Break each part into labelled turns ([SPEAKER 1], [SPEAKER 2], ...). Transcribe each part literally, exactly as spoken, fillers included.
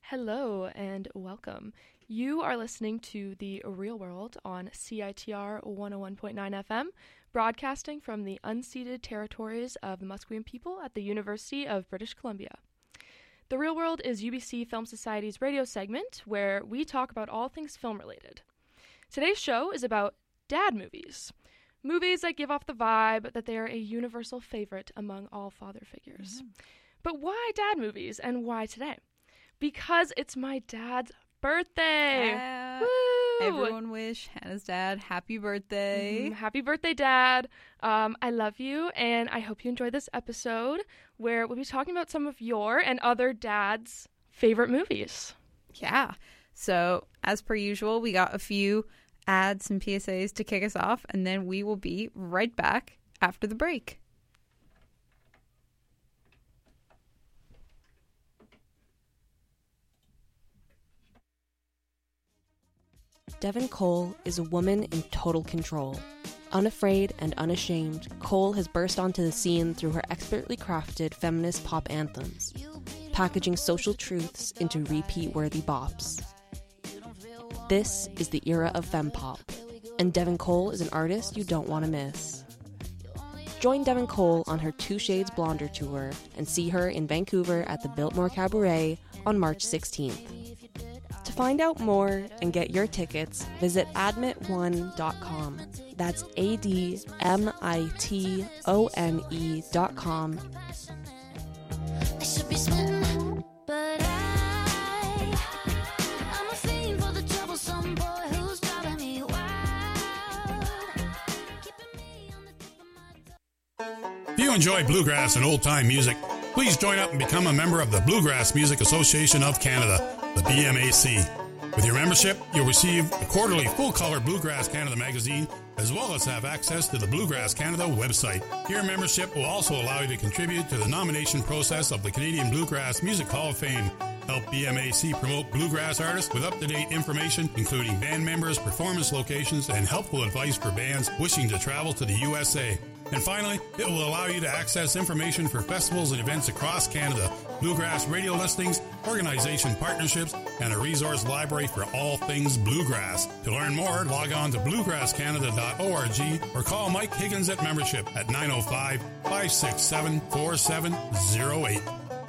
[SPEAKER 1] Hello and welcome. You are listening to The Real World on C I T R one oh one point nine F M, broadcasting from the unceded territories of the Musqueam people at the University of British Columbia. The Real World is U B C Film Society's radio segment where we talk about all things film-related. Today's show is about dad movies. Movies that give off the vibe that they are a universal favorite among all father figures. Mm-hmm. But why dad movies and why today? Because it's my dad's birthday.
[SPEAKER 2] Yeah.
[SPEAKER 1] Woo!
[SPEAKER 2] Everyone wish Hannah's dad happy birthday.
[SPEAKER 1] Mm, happy birthday, Dad. Um, I love you, and I hope you enjoy this episode where we'll be talking about some of your and other dads' favorite movies.
[SPEAKER 2] Yeah. So, as per usual, we got a few ads and P S As to kick us off, and then we will be right back after the break.
[SPEAKER 3] Devin Cole is a woman in total control. Unafraid and unashamed, Cole has burst onto the scene through her expertly crafted feminist pop anthems, packaging social truths into repeat-worthy bops. This is the era of fempop, and Devin Cole is an artist you don't want to miss. Join Devin Cole on her Two Shades Blonder tour and see her in Vancouver at the Biltmore Cabaret on March sixteenth. To find out more and get your tickets, visit admit one dot com. That's A D M I T O N E dot com.
[SPEAKER 4] I should be smitten, but I, I'm a fiend for the troublesome boy who's driving me wild, keeping me on the tip of my tongue.
[SPEAKER 5] If you enjoy bluegrass and old-time music, please join up and become a member of the Bluegrass Music Association of Canada, the B M A C. With your membership, you'll receive the quarterly full-color Bluegrass Canada magazine, as well as have access to the Bluegrass Canada website. Your membership will also allow you to contribute to the nomination process of the Canadian Bluegrass Music Hall of Fame. Help B M A C promote bluegrass artists with up-to-date information, including band members, performance locations, and helpful advice for bands wishing to travel to the U S A. And finally, it will allow you to access information for festivals and events across Canada, bluegrass radio listings, organization partnerships, and a resource library for all things bluegrass. To learn more, log on to bluegrass canada dot org or call Mike Higgins at membership at nine oh five, five six seven, four seven oh eight.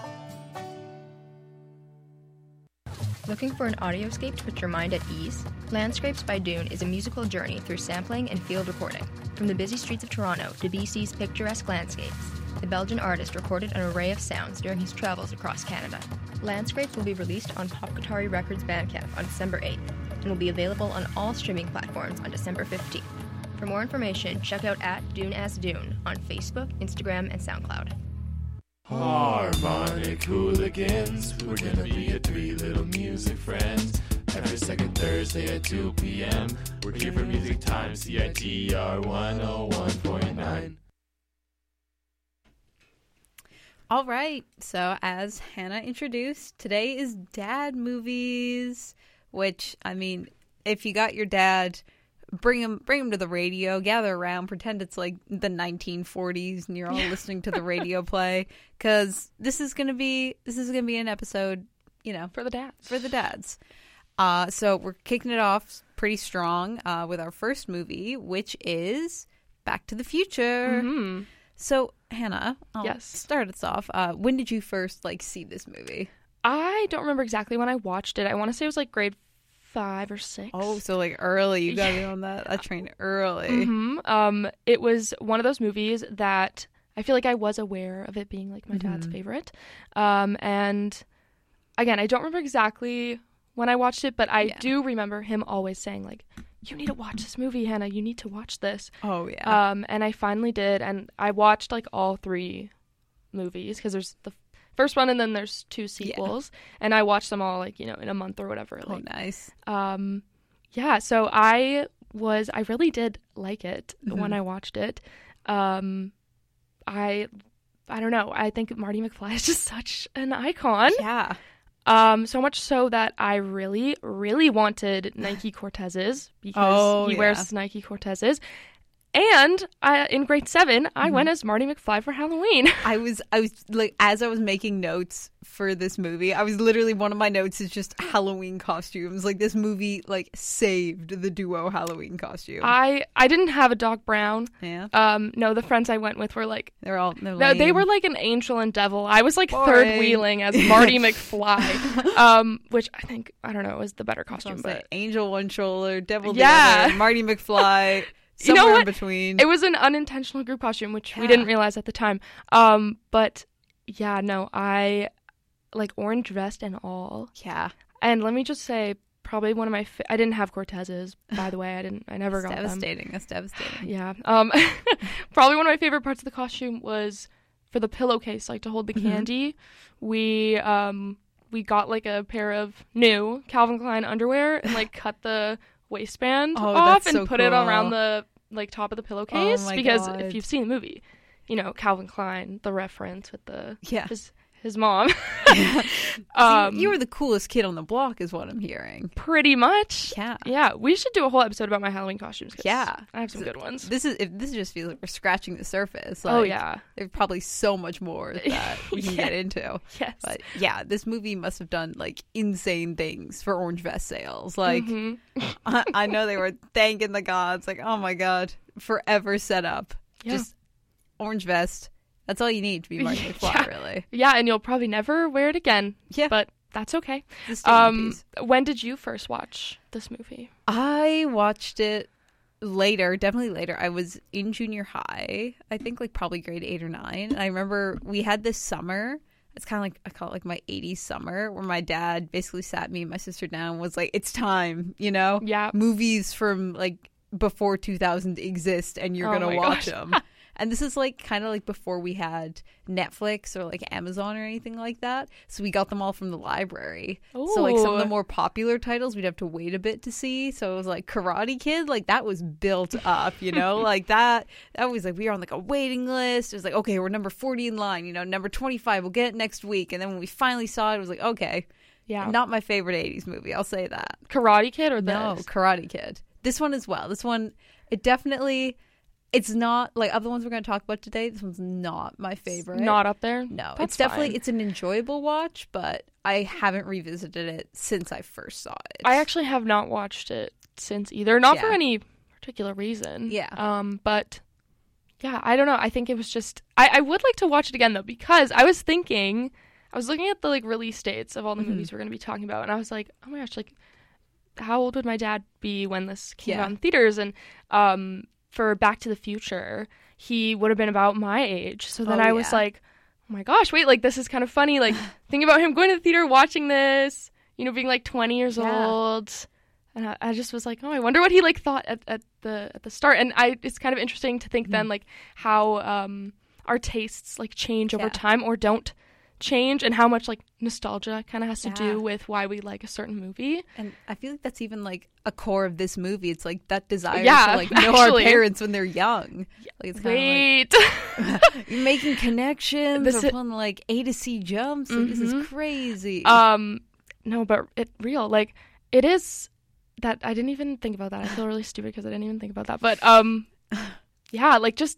[SPEAKER 6] Looking for an audioscape to put your mind at ease? Landscapes by Dune is a musical journey through sampling and field recording. From the busy streets of Toronto to B C's picturesque landscapes, the Belgian artist recorded an array of sounds during his travels across Canada. Landscapes will be released on Pop Guitari Records Bandcamp on December eighth and will be available on all streaming platforms on December fifteenth. For more information, check out at Dune as Dune on Facebook, Instagram, and SoundCloud.
[SPEAKER 7] Harmonic hooligans, we're gonna be your three little music friends. Every second Thursday at two p.m. We're here for Music Time, C I T R one oh one point nine.
[SPEAKER 2] All right, so as Hannah introduced, today is dad movies, which, I mean, if you got your dad, bring him bring him to the radio, gather around, pretend it's like the nineteen forties and you're all listening to the radio play, because this is going to be this is going to be an episode, you know,
[SPEAKER 1] For the dads.
[SPEAKER 2] for the dads. Uh, so we're kicking it off pretty strong uh, with our first movie, which is Back to the Future.
[SPEAKER 1] Mm-hmm.
[SPEAKER 2] So, Hannah, I'll
[SPEAKER 1] Yes.
[SPEAKER 2] start us off. Uh, when did you first, like, see this movie?
[SPEAKER 1] I don't remember exactly when I watched it. I want to say it was like grade five or six.
[SPEAKER 2] Oh, so, like, early. You got
[SPEAKER 1] Yeah.
[SPEAKER 2] in on that, that train early.
[SPEAKER 1] Mm-hmm. Um, it was one of those movies that I feel like I was aware of it being like my dad's
[SPEAKER 2] Mhm.
[SPEAKER 1] favorite. Um, and again, I don't remember exactly when I watched it, but I
[SPEAKER 2] Yeah.
[SPEAKER 1] do remember him always saying like, "You need to watch this movie, Hannah. You need to watch this."
[SPEAKER 2] Oh, yeah.
[SPEAKER 1] Um, and I finally did, and I watched like all three movies because there's the first one and then there's two sequels, and I watched them all like you know in a month or whatever.
[SPEAKER 2] oh,
[SPEAKER 1] Like,
[SPEAKER 2] nice.
[SPEAKER 1] um, yeah. So I was, I really did like it
[SPEAKER 2] Mhm.
[SPEAKER 1] when I watched it. Um, I, I don't know. I think Marty McFly is just such an icon.
[SPEAKER 2] Yeah.
[SPEAKER 1] Um, so much so that I really, really wanted Nike Cortezes because
[SPEAKER 2] Oh,
[SPEAKER 1] he
[SPEAKER 2] yeah.
[SPEAKER 1] wears Nike Cortezes. and I, in grade seven, I
[SPEAKER 2] Mm-hmm.
[SPEAKER 1] went as Marty McFly for Halloween.
[SPEAKER 2] I was, I was like, as I was making notes for this movie, I was literally, one of my notes is just Halloween costumes. Like, this movie, like, saved the duo Halloween costume.
[SPEAKER 1] I I didn't have a Doc Brown.
[SPEAKER 2] yeah.
[SPEAKER 1] Um, no, the friends I went with were like,
[SPEAKER 2] They're all, they're
[SPEAKER 1] no, they
[SPEAKER 2] lame.
[SPEAKER 1] were like an angel and devil. I was like
[SPEAKER 2] Boring.
[SPEAKER 1] third wheeling as Marty McFly, um, which I think I don't know was the better
[SPEAKER 2] That's what
[SPEAKER 1] costume,
[SPEAKER 2] I'm
[SPEAKER 1] but
[SPEAKER 2] saying. Angel one shoulder, devil the
[SPEAKER 1] Yeah.
[SPEAKER 2] other, Marty McFly,
[SPEAKER 1] You know
[SPEAKER 2] somewhere in
[SPEAKER 1] what?
[SPEAKER 2] between.
[SPEAKER 1] it was an unintentional group costume, which we
[SPEAKER 2] Yeah.
[SPEAKER 1] didn't realize at the time. Um, but yeah, no, I like orange vest and all.
[SPEAKER 2] yeah.
[SPEAKER 1] And let me just say, probably one of my fa- I didn't have Cortezes, by the way. I didn't. I never
[SPEAKER 2] It's
[SPEAKER 1] got them.
[SPEAKER 2] devastating. That's devastating.
[SPEAKER 1] Yeah. Um, probably one of my favorite parts of the costume was for the pillowcase, like to hold the
[SPEAKER 2] Mm-hmm.
[SPEAKER 1] candy. We um we got like a pair of new Calvin Klein underwear and like cut the waistband
[SPEAKER 2] Oh,
[SPEAKER 1] off
[SPEAKER 2] that's
[SPEAKER 1] and
[SPEAKER 2] so
[SPEAKER 1] put it
[SPEAKER 2] cool.
[SPEAKER 1] around the like top of the pillowcase
[SPEAKER 2] Oh my
[SPEAKER 1] because
[SPEAKER 2] God.
[SPEAKER 1] if you've seen the movie, you know Calvin Klein, the reference with the
[SPEAKER 2] Yeah.
[SPEAKER 1] his his mom.
[SPEAKER 2] So
[SPEAKER 1] um,
[SPEAKER 2] you, you were the coolest kid on the block, is what I'm hearing.
[SPEAKER 1] pretty much.
[SPEAKER 2] Yeah.
[SPEAKER 1] Yeah, we should do a whole episode about my Halloween costumes. 'cause
[SPEAKER 2] Yeah.
[SPEAKER 1] I have some good ones.
[SPEAKER 2] This is if this just feels like we're scratching the surface. Like,
[SPEAKER 1] Oh yeah.
[SPEAKER 2] there's probably so much more that we can
[SPEAKER 1] Yeah.
[SPEAKER 2] get into.
[SPEAKER 1] Yes.
[SPEAKER 2] But yeah, this movie must have done like insane things for orange vest sales. Like
[SPEAKER 1] Mhm.
[SPEAKER 2] I, I know they were thanking the gods. Like, oh my god, forever set up.
[SPEAKER 1] Yeah.
[SPEAKER 2] Just orange vest. That's all you need to be Marty
[SPEAKER 1] Yeah.
[SPEAKER 2] McFly, really.
[SPEAKER 1] Yeah, and you'll probably never wear it again.
[SPEAKER 2] Yeah.
[SPEAKER 1] But that's okay.
[SPEAKER 2] The statement
[SPEAKER 1] Um,
[SPEAKER 2] piece.
[SPEAKER 1] when did you first watch this movie?
[SPEAKER 2] I watched it later, definitely later. I was in junior high, I think like probably grade eight or nine. And I remember we had this summer. It's kind of like, I call it like my eighties summer, where my dad basically sat me and my sister down and was like, it's time, you know?
[SPEAKER 1] Yeah.
[SPEAKER 2] Movies from like before two thousand exist and you're
[SPEAKER 1] Oh
[SPEAKER 2] going to
[SPEAKER 1] my
[SPEAKER 2] watch
[SPEAKER 1] gosh.
[SPEAKER 2] them. And this is like kind of like before we had Netflix or like Amazon or anything like that. So we got them all from the library. So like some of the
[SPEAKER 1] Ooh.
[SPEAKER 2] more popular titles we'd have to wait a bit to see. So it was like Karate Kid, like that was built up, you know, like that. That was like we were on like a waiting list. It was like, okay, we're number forty in line, you know, number twenty-five, we'll get it next week. And then when we finally saw it, it was like, okay,
[SPEAKER 1] Yeah.
[SPEAKER 2] not my favorite eighties movie. I'll say that.
[SPEAKER 1] Karate Kid or this?
[SPEAKER 2] No, Karate Kid. This one as well. This one, it definitely, it's not like other ones we're going to talk about today. This one's not my favorite.
[SPEAKER 1] Not up there?
[SPEAKER 2] No,
[SPEAKER 1] That's
[SPEAKER 2] it's definitely
[SPEAKER 1] fine.
[SPEAKER 2] it's an enjoyable watch, but I haven't revisited it since I first saw it.
[SPEAKER 1] I actually have not watched it since either. Not for
[SPEAKER 2] Yeah.
[SPEAKER 1] any particular reason.
[SPEAKER 2] Yeah.
[SPEAKER 1] Um, but yeah, I don't know. I think it was just I, I would like to watch it again though, because I was thinking I was looking at the like release dates of all the
[SPEAKER 2] Mm-hmm.
[SPEAKER 1] movies we're gonna be talking about, and I was like, oh my gosh, like how old would my dad be when this came
[SPEAKER 2] Yeah.
[SPEAKER 1] out in theaters? And um for Back to the Future, he would have been about my age. So then
[SPEAKER 2] Oh,
[SPEAKER 1] I was
[SPEAKER 2] yeah.
[SPEAKER 1] like, oh my gosh, wait, like this is kind of funny. Like think about him going to the theater, watching this, you know, being like twenty years
[SPEAKER 2] Yeah.
[SPEAKER 1] old. And I, I just was like, oh, I wonder what he like thought at, at the at the start. And I, it's kind of interesting to think then like how um our tastes like change over
[SPEAKER 2] Yeah.
[SPEAKER 1] time or don't change, and how much like nostalgia kind of has to
[SPEAKER 2] Yeah.
[SPEAKER 1] do with why we like a certain movie.
[SPEAKER 2] And I feel like that's even like a core of this movie. It's like that desire
[SPEAKER 1] Yeah,
[SPEAKER 2] to like know our
[SPEAKER 1] actually.
[SPEAKER 2] parents when they're young. Like it's kind
[SPEAKER 1] Wait,
[SPEAKER 2] of like you're making connections
[SPEAKER 1] This
[SPEAKER 2] or
[SPEAKER 1] i-
[SPEAKER 2] pulling like A to C jumps. Like, This is crazy.
[SPEAKER 1] um, no, but it real like it is that I didn't even think about that. I feel really stupid because I didn't even think about that. But um, yeah, like just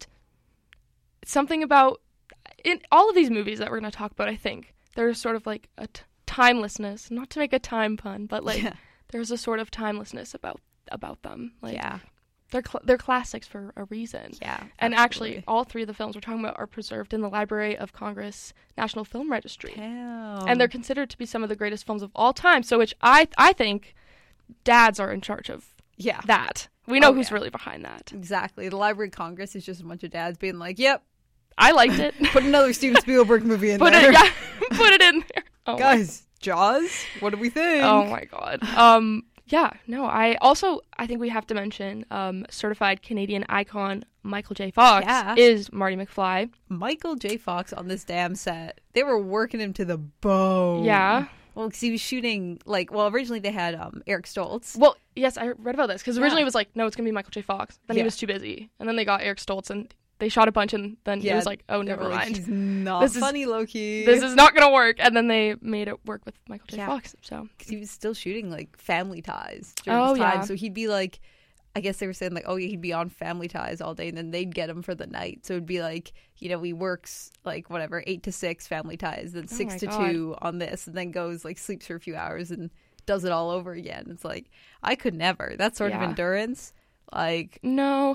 [SPEAKER 1] something about in all of these movies that we're going to talk about, I think there's sort of like a t- timelessness, not to make a time pun, but like
[SPEAKER 2] Yeah.
[SPEAKER 1] there's a sort of timelessness about about them. Like
[SPEAKER 2] yeah,
[SPEAKER 1] they're cl- they're classics for a reason.
[SPEAKER 2] yeah.
[SPEAKER 1] And actually,
[SPEAKER 2] absolutely.
[SPEAKER 1] all three of the films we're talking about are preserved in the Library of Congress National Film Registry,
[SPEAKER 2] Damn.
[SPEAKER 1] and they're considered to be some of the greatest films of all time. So, which I I think dads are in charge of
[SPEAKER 2] yeah,
[SPEAKER 1] that. We know
[SPEAKER 2] Oh,
[SPEAKER 1] who's
[SPEAKER 2] yeah.
[SPEAKER 1] really behind that.
[SPEAKER 2] exactly. The Library of Congress is just a bunch of dads being like, "Yep,
[SPEAKER 1] I liked it.
[SPEAKER 2] put another Steven Spielberg movie in
[SPEAKER 1] Put
[SPEAKER 2] there."
[SPEAKER 1] it, yeah, put it in there. Oh my
[SPEAKER 2] Guys, Jaws. What do we think?
[SPEAKER 1] Oh my god. Um yeah, no, I also I think we have to mention um certified Canadian icon Michael J. Fox
[SPEAKER 2] Yeah.
[SPEAKER 1] is Marty McFly.
[SPEAKER 2] Michael J. Fox on this damn set. They were working him to the bone.
[SPEAKER 1] Yeah.
[SPEAKER 2] Well, because he was shooting like well, originally they had um Eric Stoltz.
[SPEAKER 1] Well, yes, I read about this because originally
[SPEAKER 2] Yeah.
[SPEAKER 1] it was like, no, it's going to be Michael J. Fox. Then
[SPEAKER 2] Yeah.
[SPEAKER 1] he was too busy. And then they got Eric Stoltz and they shot a bunch and then he was like, oh,
[SPEAKER 2] they were
[SPEAKER 1] never
[SPEAKER 2] like,
[SPEAKER 1] mind.
[SPEAKER 2] He's not
[SPEAKER 1] This is-
[SPEAKER 2] funny, low key.
[SPEAKER 1] This is not going to work. And then they made it work with Michael J.
[SPEAKER 2] Yeah.
[SPEAKER 1] Fox. So,
[SPEAKER 2] because he was still shooting like Family Ties during
[SPEAKER 1] Oh,
[SPEAKER 2] this time.
[SPEAKER 1] yeah.
[SPEAKER 2] So he'd be like, I guess they were saying like, oh, he'd be on Family Ties all day, and then they'd get him for the night. So it'd be like, you know, he works like whatever eight to six Family Ties, then six
[SPEAKER 1] my
[SPEAKER 2] to
[SPEAKER 1] God.
[SPEAKER 2] two on this, and then goes like sleeps for a few hours and does it all over again. It's like I could never. That sort of
[SPEAKER 1] Yeah.
[SPEAKER 2] endurance, like
[SPEAKER 1] No.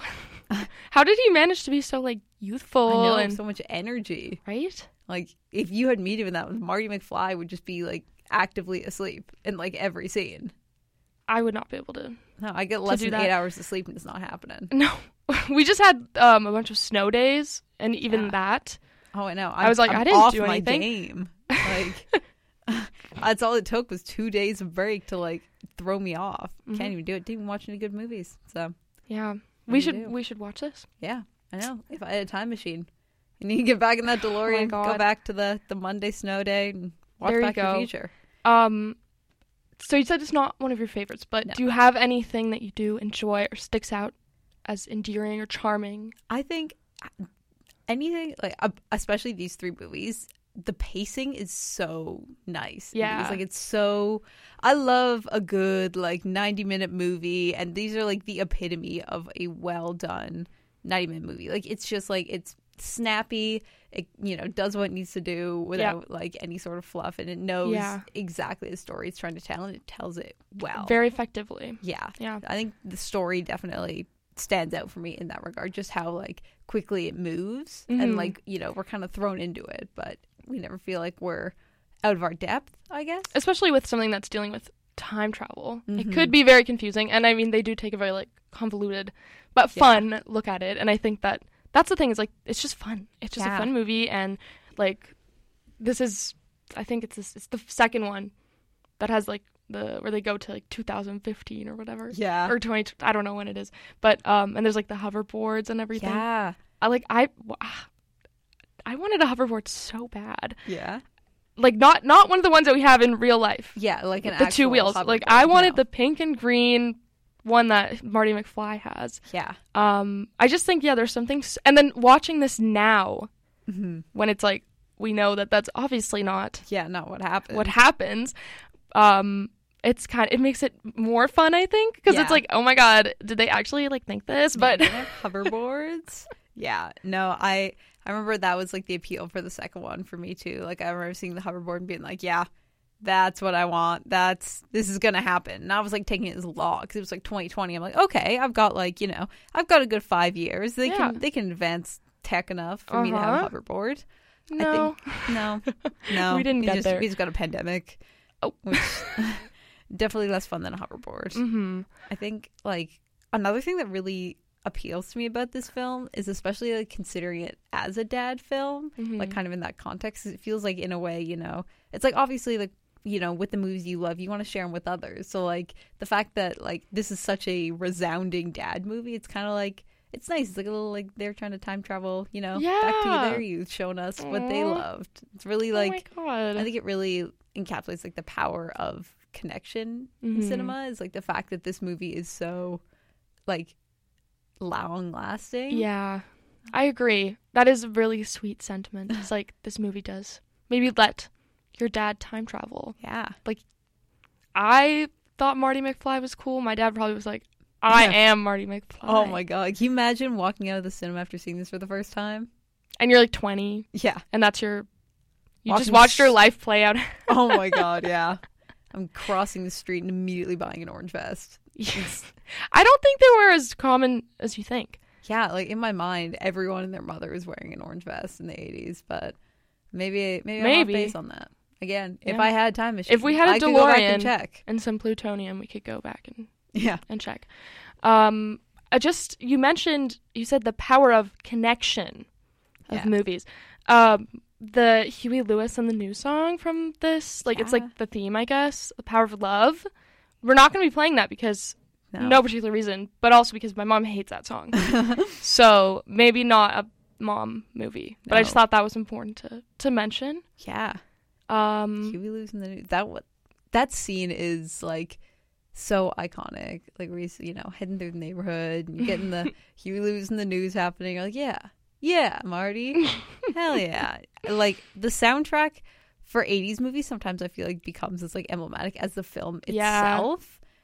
[SPEAKER 1] How did he manage to be so like youthful
[SPEAKER 2] I know
[SPEAKER 1] and
[SPEAKER 2] so much energy.
[SPEAKER 1] right?
[SPEAKER 2] Like if you had me doing that, Marty McFly would just be like actively asleep in like every scene.
[SPEAKER 1] I would not be able to.
[SPEAKER 2] No, I get less
[SPEAKER 1] do
[SPEAKER 2] than
[SPEAKER 1] that.
[SPEAKER 2] eight hours of sleep and it's not happening.
[SPEAKER 1] No. We just had um, a bunch of snow days, and even
[SPEAKER 2] Yeah.
[SPEAKER 1] that.
[SPEAKER 2] Oh, I know.
[SPEAKER 1] I was like,
[SPEAKER 2] I'm
[SPEAKER 1] I didn't
[SPEAKER 2] off
[SPEAKER 1] do
[SPEAKER 2] my
[SPEAKER 1] anything.
[SPEAKER 2] game. Like, that's all it took was two days of break to like throw me off.
[SPEAKER 1] Mhm.
[SPEAKER 2] Can't even do it. Didn't even watch any good movies. So
[SPEAKER 1] Yeah.
[SPEAKER 2] do
[SPEAKER 1] We
[SPEAKER 2] you
[SPEAKER 1] should
[SPEAKER 2] do?
[SPEAKER 1] we should watch this.
[SPEAKER 2] yeah, I know. If I had a time machine, and you can get back in that DeLorean, go
[SPEAKER 1] Oh God.
[SPEAKER 2] back to the the Monday snow day, and watch
[SPEAKER 1] There you
[SPEAKER 2] Back to the
[SPEAKER 1] go.
[SPEAKER 2] Future.
[SPEAKER 1] Um so you said it's not one of your favorites, but
[SPEAKER 2] No.
[SPEAKER 1] do you have anything that you do enjoy or sticks out as endearing or charming?
[SPEAKER 2] I think anything like, uh, especially these three movies, the pacing is so nice.
[SPEAKER 1] Yeah.
[SPEAKER 2] It's like it's so. I love a good like ninety minute movie, and these are like the epitome of a well done ninety minute movie. Like it's just like it's snappy. It you know does what it needs to do without like any sort of fluff, and it knows
[SPEAKER 1] Yeah.
[SPEAKER 2] exactly the story it's trying to tell, and it tells it well.
[SPEAKER 1] Very effectively.
[SPEAKER 2] yeah.
[SPEAKER 1] Yeah.
[SPEAKER 2] I think the story definitely stands out for me in that regard, just how like quickly it moves
[SPEAKER 1] Mhm.
[SPEAKER 2] and like you know we're kind of thrown into it, but we never feel like we're out of our depth, I guess.
[SPEAKER 1] Especially with something that's dealing with time travel. It
[SPEAKER 2] Mhm.
[SPEAKER 1] could be very confusing, and I mean they do take a very like convoluted but
[SPEAKER 2] Yeah.
[SPEAKER 1] fun look at it, and I think that that's the thing is like it's just fun. It's just
[SPEAKER 2] Yeah.
[SPEAKER 1] a fun movie, and like this is I think it's this, it's the second one that has like the where they go to like two thousand fifteen or whatever.
[SPEAKER 2] Yeah.
[SPEAKER 1] Or twenty I don't know when it is. But um and there's like the hoverboards and everything.
[SPEAKER 2] Yeah.
[SPEAKER 1] I like I I wanted a hoverboard so bad.
[SPEAKER 2] Yeah.
[SPEAKER 1] Like not not one of the ones that we have in real life.
[SPEAKER 2] Yeah, like an
[SPEAKER 1] the two
[SPEAKER 2] actual
[SPEAKER 1] wheels. Like
[SPEAKER 2] hoverboard.
[SPEAKER 1] I wanted
[SPEAKER 2] No.
[SPEAKER 1] the pink and green one that Marty McFly has.
[SPEAKER 2] Yeah.
[SPEAKER 1] Um, I just think yeah, there's something. S- and then watching this now,
[SPEAKER 2] Mm-hmm.
[SPEAKER 1] when it's like we know that that's obviously not
[SPEAKER 2] Yeah, not what happened.
[SPEAKER 1] what happens. Um, it's kind of, it makes it more fun, I think, because
[SPEAKER 2] Yeah.
[SPEAKER 1] it's like, oh my god, did they actually like think this? But
[SPEAKER 2] hoverboards. Yeah. No, I I remember that was like the appeal for the second one for me too. Like I remember seeing the hoverboard and being like, yeah, that's what I want. That's this is gonna happen. And I was like taking it as law because it was like twenty twenty. I'm like, okay, I've got like you know, I've got a good five years. They
[SPEAKER 1] Yeah.
[SPEAKER 2] can they can advance tech enough for me to have
[SPEAKER 1] Uh-huh.
[SPEAKER 2] a hoverboard.
[SPEAKER 1] no,
[SPEAKER 2] I think no, no,
[SPEAKER 1] We didn't
[SPEAKER 2] we
[SPEAKER 1] get
[SPEAKER 2] just,
[SPEAKER 1] there.
[SPEAKER 2] We just got a pandemic.
[SPEAKER 1] Oh.
[SPEAKER 2] which definitely less fun than a hoverboard.
[SPEAKER 1] hmm
[SPEAKER 2] I think like another thing that really appeals to me about this film is especially like considering it as a dad film,
[SPEAKER 1] Mhm.
[SPEAKER 2] like kind of in that context. It feels like in a way, you know, it's like obviously like you know with the movies you love, you want to share them with others. So like the fact that like this is such a resounding dad movie, it's kind of like it's nice. It's like a little like they're trying to time travel, you know, back to
[SPEAKER 1] Yeah.
[SPEAKER 2] their youth, showing us what they
[SPEAKER 1] Aw.
[SPEAKER 2] loved. It's really like
[SPEAKER 1] oh my god,
[SPEAKER 2] I think it really encapsulates like the power of connection in
[SPEAKER 1] Mhm.
[SPEAKER 2] cinema is like the fact that this movie is so like long lasting.
[SPEAKER 1] yeah, I agree. That is a really sweet sentiment. It's like this movie does. Maybe let your dad time travel.
[SPEAKER 2] Yeah.
[SPEAKER 1] I thought Marty McFly was cool. My dad probably was like, I
[SPEAKER 2] Yeah.
[SPEAKER 1] am Marty McFly.
[SPEAKER 2] Oh my god. Can you imagine walking out of the cinema after seeing this for the first time?
[SPEAKER 1] And you're like twenty,
[SPEAKER 2] Yeah.
[SPEAKER 1] and that's your. You
[SPEAKER 2] Watching
[SPEAKER 1] just watched your
[SPEAKER 2] s-
[SPEAKER 1] life play out.
[SPEAKER 2] Oh my god, yeah. I'm crossing the street and immediately buying an orange vest.
[SPEAKER 1] Yes. I don't think they were as common as you think.
[SPEAKER 2] Yeah, like in my mind, everyone and their mother was wearing an orange vest in the eighties, but maybe maybe, I'm off
[SPEAKER 1] Maybe.
[SPEAKER 2] base on that. Again, if
[SPEAKER 1] Yeah.
[SPEAKER 2] I had a time machine,
[SPEAKER 1] If we had a
[SPEAKER 2] I could go back and
[SPEAKER 1] DeLorean-
[SPEAKER 2] check.
[SPEAKER 1] And some plutonium, we could go back and,
[SPEAKER 2] Yeah.
[SPEAKER 1] and check. Um, I just you mentioned you said the power of connection of
[SPEAKER 2] Yeah.
[SPEAKER 1] movies. Um, the Huey Lewis and the News song from this, like it's
[SPEAKER 2] Yeah.
[SPEAKER 1] like the theme, I guess. The power of love. We're not going to be playing that because
[SPEAKER 2] No.
[SPEAKER 1] no particular reason, but also because my mom hates that song. So maybe not a mom movie, but I just
[SPEAKER 2] No.
[SPEAKER 1] thought that was important to to mention.
[SPEAKER 2] Yeah.
[SPEAKER 1] Um,
[SPEAKER 2] Huey Lewis in the news. That what that scene is like so iconic. Like where he's you know heading through the neighborhood and you're getting the Huey Lewis in the news happening. You're like yeah, yeah, Marty, hell yeah. Like the soundtrack for eighties movies sometimes I feel like becomes as like emblematic as the film
[SPEAKER 1] Yeah.
[SPEAKER 2] itself.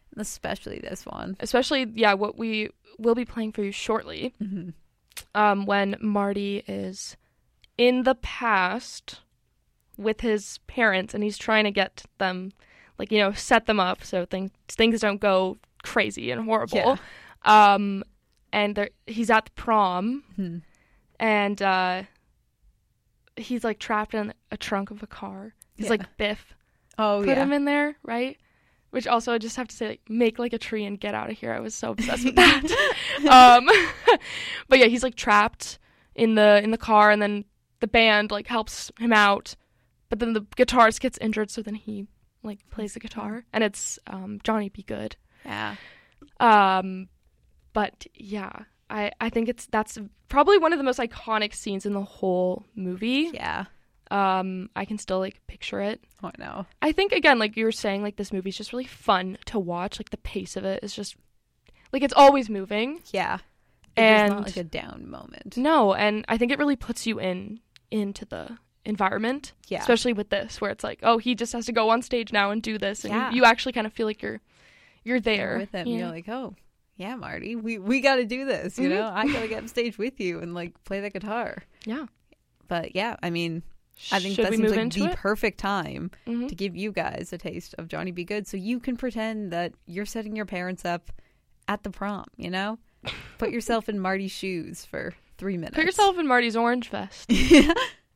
[SPEAKER 2] Especially this one.
[SPEAKER 1] Especially, yeah, what we will be playing for you shortly.
[SPEAKER 2] Mm-hmm.
[SPEAKER 1] Um, when Marty is in the past with his parents and he's trying to get them, like, you know, set them up so things things don't go crazy and horrible.
[SPEAKER 2] Yeah.
[SPEAKER 1] Um, and they're- he's at the prom,
[SPEAKER 2] Hmm.
[SPEAKER 1] and uh, he's, like, trapped in a trunk of a car. He's,
[SPEAKER 2] Yeah.
[SPEAKER 1] like, Biff.
[SPEAKER 2] Oh,
[SPEAKER 1] Put
[SPEAKER 2] yeah.
[SPEAKER 1] him in there, right? Which also, I just have to say, like, make, like, a tree and get out of here. I was so obsessed with that. um, but, yeah, he's, like, trapped in the in the car, and then the band, like, helps him out. But then the guitarist gets injured, so then he, like, plays the guitar. And it's um, Johnny Be Good.
[SPEAKER 2] Yeah.
[SPEAKER 1] Um, but yeah, I, I think it's that's probably one of the most iconic scenes in the whole movie.
[SPEAKER 2] Yeah.
[SPEAKER 1] Um, I can still like picture it.
[SPEAKER 2] Oh, I know.
[SPEAKER 1] I think again, like you were saying, like this movie's just really fun to watch. Like the pace of it is just like it's always moving.
[SPEAKER 2] Yeah.
[SPEAKER 1] And
[SPEAKER 2] There's not like a down moment.
[SPEAKER 1] No, and I think it really puts you in into the environment.
[SPEAKER 2] Yeah.
[SPEAKER 1] Especially with this, where it's like, oh, he just has to go on stage now and do this, and
[SPEAKER 2] Yeah.
[SPEAKER 1] you, you actually kind of feel like you're you're there
[SPEAKER 2] You're with him.
[SPEAKER 1] you
[SPEAKER 2] You're
[SPEAKER 1] know?
[SPEAKER 2] like, oh, yeah, Marty, we we got to do this. You
[SPEAKER 1] Mhm.
[SPEAKER 2] know, I got to get on stage with you and like play the guitar.
[SPEAKER 1] Yeah.
[SPEAKER 2] But yeah, I mean, I think
[SPEAKER 1] Should
[SPEAKER 2] that
[SPEAKER 1] we
[SPEAKER 2] seems
[SPEAKER 1] move
[SPEAKER 2] like
[SPEAKER 1] into
[SPEAKER 2] the
[SPEAKER 1] it?
[SPEAKER 2] perfect time
[SPEAKER 1] Mhm.
[SPEAKER 2] to give you guys a taste of Johnny Be Good, so you can pretend that you're setting your parents up at the prom. You know, put yourself in Marty's shoes for three minutes.
[SPEAKER 1] Put yourself in Marty's orange vest.
[SPEAKER 2] Yeah.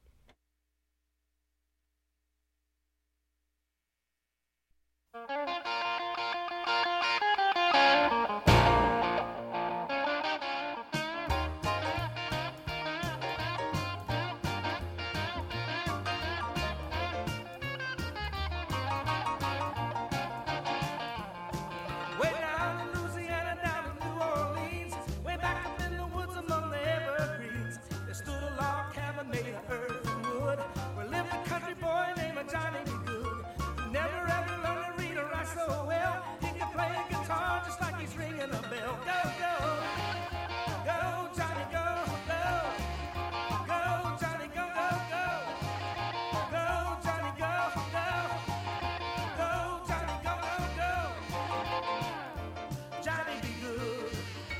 [SPEAKER 8] Way down in Louisiana, down in New Orleans, way back up in the woods among the evergreens, there stood a log cabin made of earth and wood, where lived a country boy named Johnny B. Good. He never ever learned to read or write so well. He could play a guitar just like he's ringing a bell. Go, go, go, Johnny, go, go, go, Johnny, go, go, go, go, Johnny, go, go, go, Johnny, go, go, go. Johnny Be Good.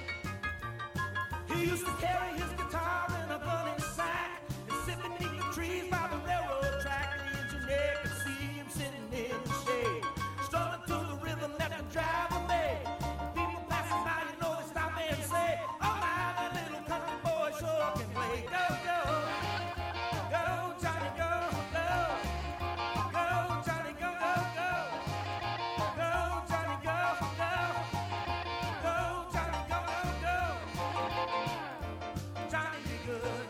[SPEAKER 8] He used to carry his guitar in a gunny sack and sit beneath the trees by the railroad track. The engineer could see him sitting in the shade, strumming to the rhythm that the driver made. People passing by, you know, they stop and say, "Oh my, that little country boy sure can play." Go, go, go, Johnny, go, go, go, Johnny, go, go, go, go, Johnny, go, go. Go, Johnny, go, go, go. Johnny Be Good.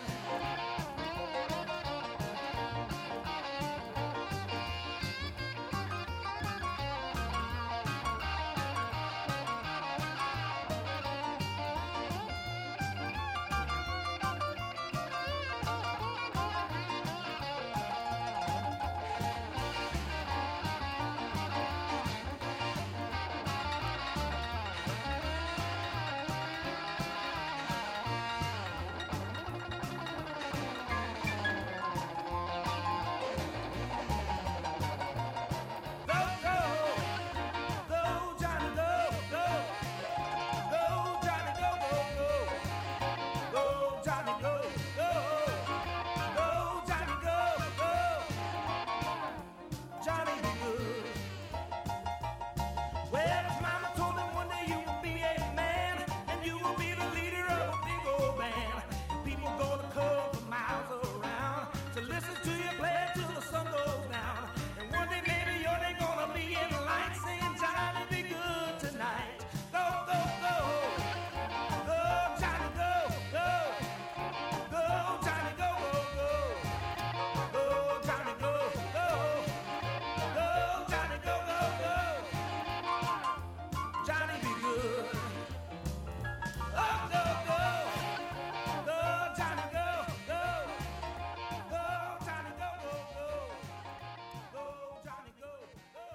[SPEAKER 8] Go, go, go, Johnny, go, go, go, Johnny, go, go, go, go, Johnny, go, go, go, Johnny, go, go, Johnny Be Good. Well, his mama told him one day you will be a man and you will be the leader of a big old band. People gonna come for miles around to listen to you play till the sun goes down. And one day maybe your name gonna be in lights saying Johnny Be Good tonight. Go, go, go, go, Johnny, go, go, go, Johnny, go, go, go, go, Johnny, go, go, go, Johnny, go, go, go, Johnny Be Good. Oh, go, go, go, Johnny, go, go, go, Johnny, go, go, go, go, Johnny, go, go.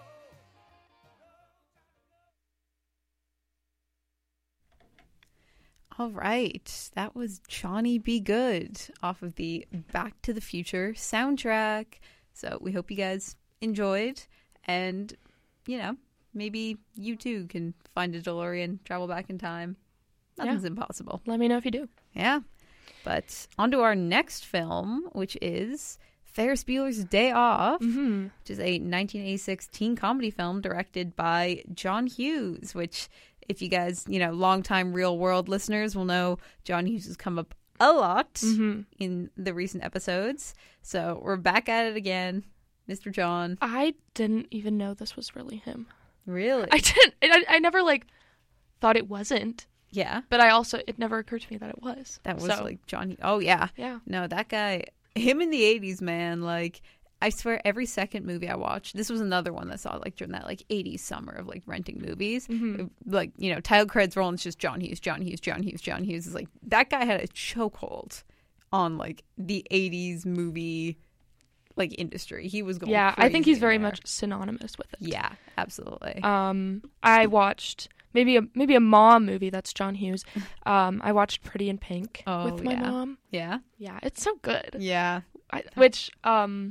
[SPEAKER 2] All right, that was Johnny Be Good off of the Back to the Future soundtrack. So we hope you guys enjoyed, and you know, maybe you too can find a DeLorean, travel back in time. Nothing's
[SPEAKER 1] Yeah.
[SPEAKER 2] impossible.
[SPEAKER 1] Let me know if you do.
[SPEAKER 2] Yeah. But on to our next film, which is Ferris Bueller's Day Off,
[SPEAKER 1] Mm-hmm.
[SPEAKER 2] which is a nineteen eighty-six teen comedy film directed by John Hughes, which, if you guys, you know, longtime Real World listeners will know, John Hughes has come up a lot
[SPEAKER 1] Mm-hmm.
[SPEAKER 2] in the recent episodes. So we're back at it again, Mister John.
[SPEAKER 1] I didn't even know this was really him.
[SPEAKER 2] Really?
[SPEAKER 1] I didn't. I, I never like thought it wasn't,
[SPEAKER 2] yeah.
[SPEAKER 1] but I also it never occurred to me that it was.
[SPEAKER 2] That was
[SPEAKER 1] So,
[SPEAKER 2] like John. Oh, yeah.
[SPEAKER 1] yeah.
[SPEAKER 2] No, that guy, him in the eighties, man. Like, I swear every second movie I watched, this was another one that I saw like during that like eighties summer of like renting movies.
[SPEAKER 1] Mhm.
[SPEAKER 2] Like, you know, title credits roll and it's just John Hughes, John Hughes, John Hughes, John Hughes. Is like, that guy had a chokehold on like the eighties movie like industry. He was going
[SPEAKER 1] Yeah, I think
[SPEAKER 2] crazy
[SPEAKER 1] he's very
[SPEAKER 2] in there.
[SPEAKER 1] much synonymous with it.
[SPEAKER 2] Yeah, absolutely.
[SPEAKER 1] Um, I watched maybe a maybe a mom movie that's John Hughes. Um, I watched Pretty in Pink
[SPEAKER 2] Oh,
[SPEAKER 1] with my
[SPEAKER 2] yeah.
[SPEAKER 1] mom.
[SPEAKER 2] yeah.
[SPEAKER 1] Yeah, it's so good.
[SPEAKER 2] Yeah.
[SPEAKER 1] I, which um,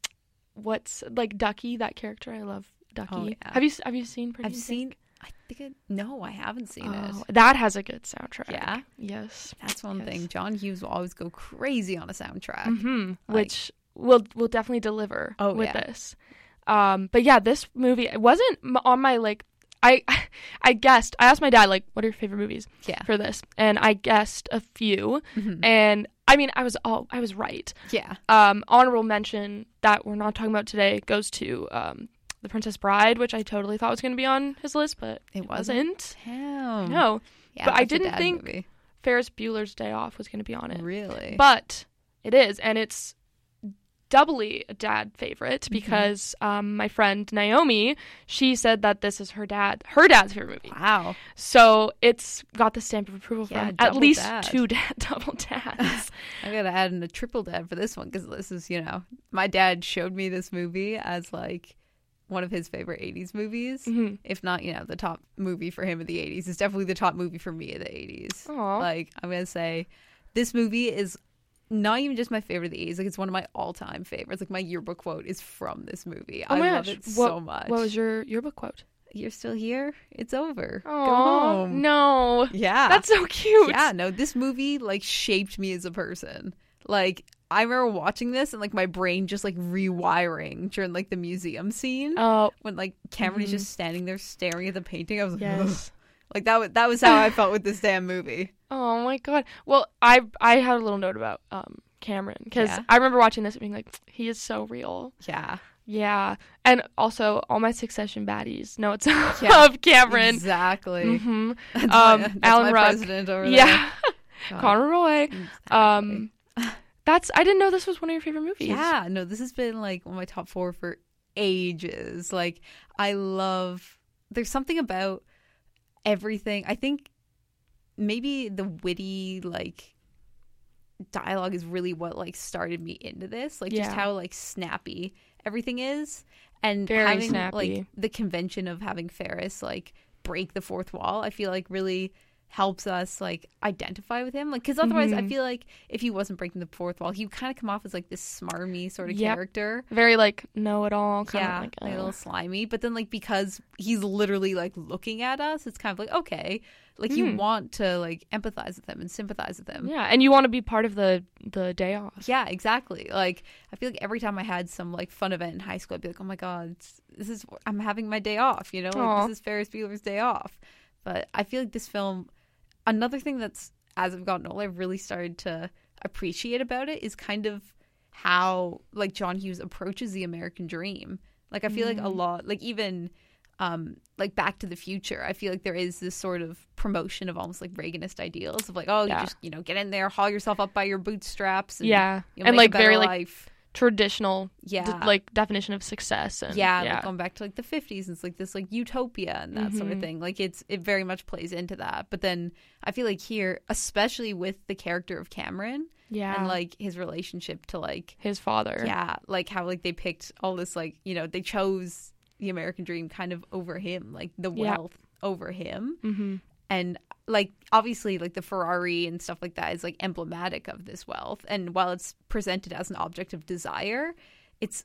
[SPEAKER 1] what's like Ducky? That character, I love Ducky.
[SPEAKER 2] Oh, yeah.
[SPEAKER 1] Have you have you seen Pretty?
[SPEAKER 2] I've
[SPEAKER 1] in
[SPEAKER 2] seen,
[SPEAKER 1] Pink?
[SPEAKER 2] I think, I, no, I haven't seen
[SPEAKER 1] Oh,
[SPEAKER 2] it.
[SPEAKER 1] that has a good soundtrack.
[SPEAKER 2] Yeah?
[SPEAKER 1] Yes.
[SPEAKER 2] That's one
[SPEAKER 1] Yes.
[SPEAKER 2] thing. John Hughes will always go crazy on a soundtrack.
[SPEAKER 1] Mm-hmm.
[SPEAKER 2] Like-
[SPEAKER 1] Which will will definitely deliver
[SPEAKER 2] Oh,
[SPEAKER 1] with
[SPEAKER 2] yeah.
[SPEAKER 1] this. Um, but yeah, this movie it wasn't m- on my like. I I guessed. I asked my dad like, "What are your favorite movies
[SPEAKER 2] Yeah.
[SPEAKER 1] for this?" And I guessed a few.
[SPEAKER 2] Mhm.
[SPEAKER 1] And I mean, I was all I was right.
[SPEAKER 2] Yeah.
[SPEAKER 1] Um, honorable mention that we're not talking about today goes to um, The Princess Bride, which I totally thought was going to be on his list, but
[SPEAKER 2] It
[SPEAKER 1] it
[SPEAKER 2] wasn't?
[SPEAKER 1] wasn't.
[SPEAKER 2] Damn.
[SPEAKER 1] No,
[SPEAKER 2] Yeah,
[SPEAKER 1] but I
[SPEAKER 2] that's a
[SPEAKER 1] didn't
[SPEAKER 2] dad
[SPEAKER 1] think
[SPEAKER 2] movie.
[SPEAKER 1] Ferris Bueller's Day Off was going to be on it.
[SPEAKER 2] Really?
[SPEAKER 1] But it is, and it's doubly a dad favorite
[SPEAKER 2] Mm-hmm.
[SPEAKER 1] because um, my friend Naomi, she said that this is her dad, her dad's favorite movie.
[SPEAKER 2] Wow.
[SPEAKER 1] So it's got the stamp of approval
[SPEAKER 2] Yeah,
[SPEAKER 1] from at
[SPEAKER 2] double
[SPEAKER 1] least
[SPEAKER 2] dad.
[SPEAKER 1] two dad, double dads.
[SPEAKER 2] I gotta add in a triple dad for this one because this is, you know, my dad showed me this movie as like one of his favorite eighties movies.
[SPEAKER 1] Mhm.
[SPEAKER 2] If not, you know, the top movie for him of the eighties. It's definitely the top movie for me of the eighties.
[SPEAKER 1] Aw.
[SPEAKER 2] Like, I'm gonna say this movie is not even just my favorite of the eighties. Like, it's one of my all-time favorites. Like, my yearbook quote is from this movie.
[SPEAKER 1] Oh
[SPEAKER 2] I
[SPEAKER 1] my
[SPEAKER 2] love
[SPEAKER 1] gosh.
[SPEAKER 2] it
[SPEAKER 1] what,
[SPEAKER 2] so much.
[SPEAKER 1] What was your yearbook quote?
[SPEAKER 2] You're still here? It's over. Go
[SPEAKER 1] Oh
[SPEAKER 2] home.
[SPEAKER 1] no,
[SPEAKER 2] Yeah.
[SPEAKER 1] that's so cute.
[SPEAKER 2] Yeah, no, this movie like shaped me as a person. Like, I remember watching this and like my brain just like rewiring during like the museum scene
[SPEAKER 1] Oh
[SPEAKER 2] when like Cameron is
[SPEAKER 1] Mhm.
[SPEAKER 2] just standing there staring at the painting. I was like,
[SPEAKER 1] yes.
[SPEAKER 2] "Ugh." Like that was that was how I felt with this damn movie.
[SPEAKER 1] Oh my god. Well, I I had a little note about um Cameron because
[SPEAKER 2] Yeah.
[SPEAKER 1] I remember watching this and being like, he is so real.
[SPEAKER 2] Yeah,
[SPEAKER 1] Yeah, and also all my Succession baddies know it's
[SPEAKER 2] Yeah,
[SPEAKER 1] of Cameron.
[SPEAKER 2] exactly.
[SPEAKER 1] hmm
[SPEAKER 2] That's
[SPEAKER 1] Um,
[SPEAKER 2] my, that's
[SPEAKER 1] Alan
[SPEAKER 2] my
[SPEAKER 1] Ruck.
[SPEAKER 2] president over there.
[SPEAKER 1] Yeah,
[SPEAKER 2] God,
[SPEAKER 1] Conor Roy.
[SPEAKER 2] exactly.
[SPEAKER 1] Um, that's I didn't know this was one of your favorite movies.
[SPEAKER 2] Yeah, no, this has been like one of my top four for ages. Like, I love, there's something about everything. I think maybe the witty, like, dialogue is really what, like, started me into this. Like, just
[SPEAKER 1] Yeah.
[SPEAKER 2] how, like, snappy everything is. And
[SPEAKER 1] Very
[SPEAKER 2] having,
[SPEAKER 1] snappy.
[SPEAKER 2] like, the convention of having Ferris, like, break the fourth wall, I feel like really helps us like identify with him, like, because otherwise I
[SPEAKER 1] Mhm.
[SPEAKER 2] feel like if he wasn't breaking the fourth wall he would kind of come off as like this smarmy sort of
[SPEAKER 1] Yep.
[SPEAKER 2] character.
[SPEAKER 1] Very like know it all. Kind
[SPEAKER 2] Yeah,
[SPEAKER 1] of like,
[SPEAKER 2] like a
[SPEAKER 1] uh,
[SPEAKER 2] little slimy, but then like because he's literally like looking at us, it's kind of like, okay, like you
[SPEAKER 1] Mhm.
[SPEAKER 2] want to like empathize with him and sympathize with him.
[SPEAKER 1] yeah, and you want to be part of the the day off.
[SPEAKER 2] Yeah, exactly. Like, I feel like every time I had some like fun event in high school, I'd be like, oh my god, it's, this is I'm having my day off, you know, like,
[SPEAKER 1] Aw.
[SPEAKER 2] this is Ferris Bueller's Day Off. But I feel like this film, another thing that's, as I've gotten older, I've really started to appreciate about it is kind of how like John Hughes approaches the American dream. Like, I feel like a lot, like even um like Back to the Future, I feel like there is this sort of promotion of almost like Reaganist ideals of like, oh,
[SPEAKER 1] Yeah.
[SPEAKER 2] you just, you know, get in there, haul yourself up by your bootstraps, and
[SPEAKER 1] Yeah,
[SPEAKER 2] you'll
[SPEAKER 1] and
[SPEAKER 2] make a
[SPEAKER 1] like
[SPEAKER 2] better
[SPEAKER 1] very like
[SPEAKER 2] life.
[SPEAKER 1] traditional,
[SPEAKER 2] Yeah.
[SPEAKER 1] d- like definition of success. And,
[SPEAKER 2] yeah,
[SPEAKER 1] yeah,
[SPEAKER 2] like going back to like the fifties, it's like this like utopia and that sort of
[SPEAKER 1] Mhm.
[SPEAKER 2] thing. Like, it's it very much plays into that. But then I feel like here, especially with the character of Cameron
[SPEAKER 1] yeah,
[SPEAKER 2] and like his relationship to like
[SPEAKER 1] his father.
[SPEAKER 2] yeah, like how like they picked all this, like, you know, they chose the American dream kind of over him, like the
[SPEAKER 1] Yeah.
[SPEAKER 2] wealth over him.
[SPEAKER 1] Mm-hmm.
[SPEAKER 2] And like obviously like the Ferrari and stuff like that is like emblematic of this wealth, and while it's presented as an object of desire, it's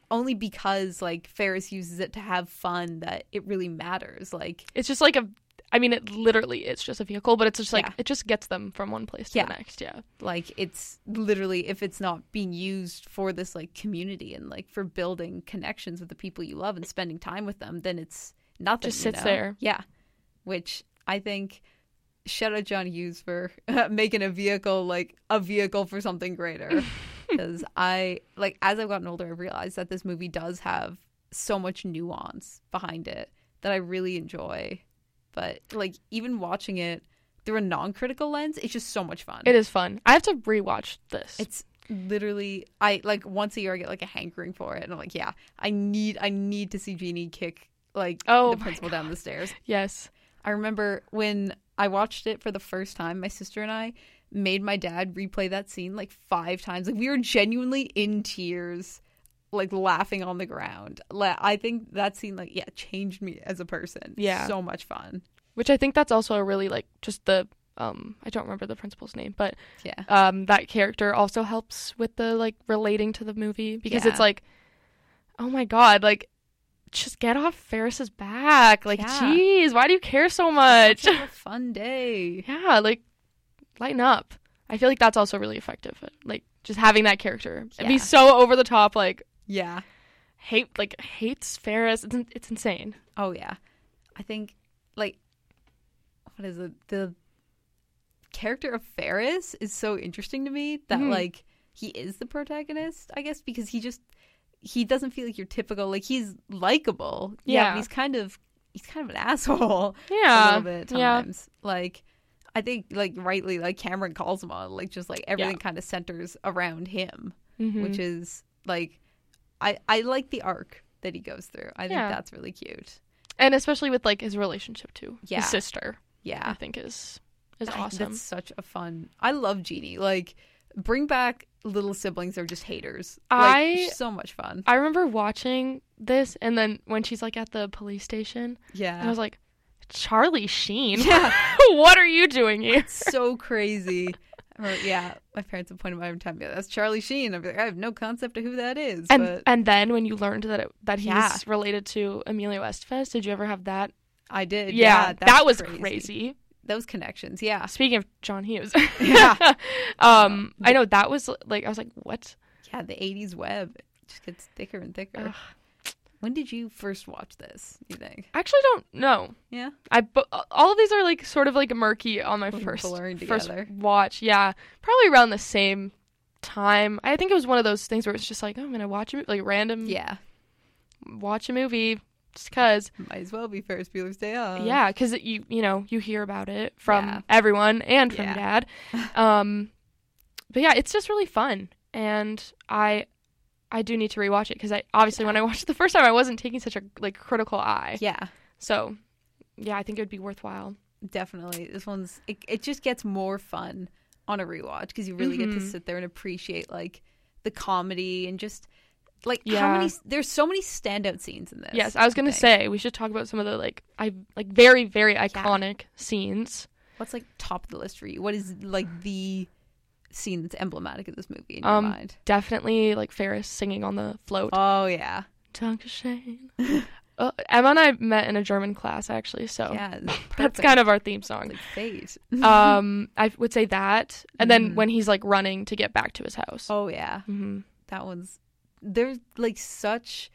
[SPEAKER 2] only because like Ferris uses it to have fun that it really matters. Like
[SPEAKER 1] It's just like a, I mean, it literally is just a vehicle, but it's just like,
[SPEAKER 2] Yeah.
[SPEAKER 1] it just gets them from one place to
[SPEAKER 2] Yeah.
[SPEAKER 1] the next. Yeah.
[SPEAKER 2] like it's literally, if it's not being used for this like community and like for building connections with the people you love and spending time with them, then it's nothing.
[SPEAKER 1] Just
[SPEAKER 2] you
[SPEAKER 1] sits
[SPEAKER 2] know?
[SPEAKER 1] there.
[SPEAKER 2] Yeah. Which I think, shout out John Hughes for making a vehicle like a vehicle for something greater. Because I, like, as I've gotten older, I've realized that this movie does have so much nuance behind it that I really enjoy. But, like, even watching it through a non-critical lens, it's just so much fun.
[SPEAKER 1] It is fun. I have to rewatch this.
[SPEAKER 2] It's literally, I, like, once a year I get, like, a hankering for it. And I'm like, yeah, I need, I need to see Jeannie kick, like,
[SPEAKER 1] Oh
[SPEAKER 2] the
[SPEAKER 1] my
[SPEAKER 2] principal down the stairs.
[SPEAKER 1] yes.
[SPEAKER 2] I remember when I watched it for the first time, my sister and I made my dad replay that scene like five times. Like we were genuinely in tears, like laughing on the ground. La- I think that scene, like, yeah, changed me as a person.
[SPEAKER 1] Yeah.
[SPEAKER 2] So much fun.
[SPEAKER 1] Which I think that's also a really like just the, um, I don't remember the principal's name, but
[SPEAKER 2] Yeah.
[SPEAKER 1] um, that character also helps with the like relating to the movie because
[SPEAKER 2] Yeah.
[SPEAKER 1] it's like, oh my God, like, just get off Ferris's back. Like,
[SPEAKER 2] Yeah.
[SPEAKER 1] geez, why do you care so much?
[SPEAKER 2] Such a fun day.
[SPEAKER 1] Yeah, like, lighten up. I feel like that's also really effective. Like, just having that character and be
[SPEAKER 2] Yeah.
[SPEAKER 1] so over the top, like,
[SPEAKER 2] Yeah.
[SPEAKER 1] hate, like, hates Ferris. It's, it's insane.
[SPEAKER 2] Oh, yeah. I think, like, what is it? The character of Ferris is so interesting to me that,
[SPEAKER 1] Mhm.
[SPEAKER 2] like, he is the protagonist, I guess, because he just, he doesn't feel like your typical, like, he's likable. Yeah.
[SPEAKER 1] Yeah.
[SPEAKER 2] But he's kind of, he's kind of an asshole.
[SPEAKER 1] Yeah.
[SPEAKER 2] A little bit at
[SPEAKER 1] Yeah.
[SPEAKER 2] times. Like, I think, like, rightly, like, Cameron calls him on, like, just, like, everything
[SPEAKER 1] Yeah.
[SPEAKER 2] kind of centers around him,
[SPEAKER 1] Mhm.
[SPEAKER 2] which is, like, I, I like the arc that he goes through. I think
[SPEAKER 1] Yeah.
[SPEAKER 2] that's really cute.
[SPEAKER 1] And especially with, like, his relationship, too.
[SPEAKER 2] Yeah.
[SPEAKER 1] His sister,
[SPEAKER 2] Yeah.
[SPEAKER 1] I think, is is
[SPEAKER 2] I-
[SPEAKER 1] awesome.
[SPEAKER 2] That's such a fun. I love Jeannie. Like, bring back little siblings that are just haters. Like,
[SPEAKER 1] I-
[SPEAKER 2] she's so much fun.
[SPEAKER 1] I remember watching this, and then when she's, like, at the police station,
[SPEAKER 2] Yeah.
[SPEAKER 1] and I was like, Charlie Sheen?
[SPEAKER 2] Yeah.
[SPEAKER 1] What are you doing here?
[SPEAKER 2] So crazy. Or, yeah, my parents have pointed out every time, yeah, that's Charlie Sheen. I'd be like, I have no concept of who that is.
[SPEAKER 1] And
[SPEAKER 2] but
[SPEAKER 1] and then when you learned that it, that he's
[SPEAKER 2] Yeah.
[SPEAKER 1] related to Emilio Estevez, did you ever have that?
[SPEAKER 2] I did.
[SPEAKER 1] Yeah,
[SPEAKER 2] that's
[SPEAKER 1] that was
[SPEAKER 2] crazy.
[SPEAKER 1] crazy.
[SPEAKER 2] Those connections, yeah.
[SPEAKER 1] Speaking of John Hughes,
[SPEAKER 2] Yeah.
[SPEAKER 1] um, I know that was like I was like, what?
[SPEAKER 2] Yeah, the eighties web. It just gets thicker and thicker.
[SPEAKER 1] Ugh.
[SPEAKER 2] When did you first watch this, you think?
[SPEAKER 1] I actually don't know.
[SPEAKER 2] Yeah.
[SPEAKER 1] I but all of these are like sort of like murky on my
[SPEAKER 2] Like
[SPEAKER 1] first
[SPEAKER 2] blurring
[SPEAKER 1] first
[SPEAKER 2] together.
[SPEAKER 1] watch. Yeah, probably around the same time. I think it was one of those things where it's just like, oh, I'm gonna watch a mo- like random
[SPEAKER 2] Yeah.
[SPEAKER 1] watch a movie just cause.
[SPEAKER 2] Might as well be Ferris Bueller's Day Off.
[SPEAKER 1] Yeah, because you you know you hear about it from
[SPEAKER 2] Yeah.
[SPEAKER 1] everyone and from
[SPEAKER 2] Yeah.
[SPEAKER 1] Dad, um, but yeah, it's just really fun, and I I do need to rewatch it because I obviously when I watched it the first time I wasn't taking such a like critical eye,
[SPEAKER 2] Yeah.
[SPEAKER 1] so yeah, I think it would be worthwhile.
[SPEAKER 2] Definitely. This one's, it, it just gets more fun on a rewatch because you really get to
[SPEAKER 1] Mhm.
[SPEAKER 2] sit there and appreciate like the comedy and just like how
[SPEAKER 1] Yeah.
[SPEAKER 2] many, there's so many standout scenes in this.
[SPEAKER 1] Yes, I was gonna
[SPEAKER 2] think.
[SPEAKER 1] say we should talk about some of the like I like very very iconic scenes.
[SPEAKER 2] What's like top of the list for you? What is like the scene that's emblematic of this movie in your
[SPEAKER 1] Um,
[SPEAKER 2] mind?
[SPEAKER 1] Definitely like Ferris singing on the float.
[SPEAKER 2] Oh, yeah.
[SPEAKER 1] Dankeschön. uh, Emma and I met in a German class actually, so
[SPEAKER 2] Yeah.
[SPEAKER 1] that's kind of our theme song.
[SPEAKER 2] like fate.
[SPEAKER 1] um, I would say that, and then
[SPEAKER 2] Mhm.
[SPEAKER 1] when he's like running to get back to his house.
[SPEAKER 2] Oh, yeah.
[SPEAKER 1] hmm
[SPEAKER 2] That one's, there's like such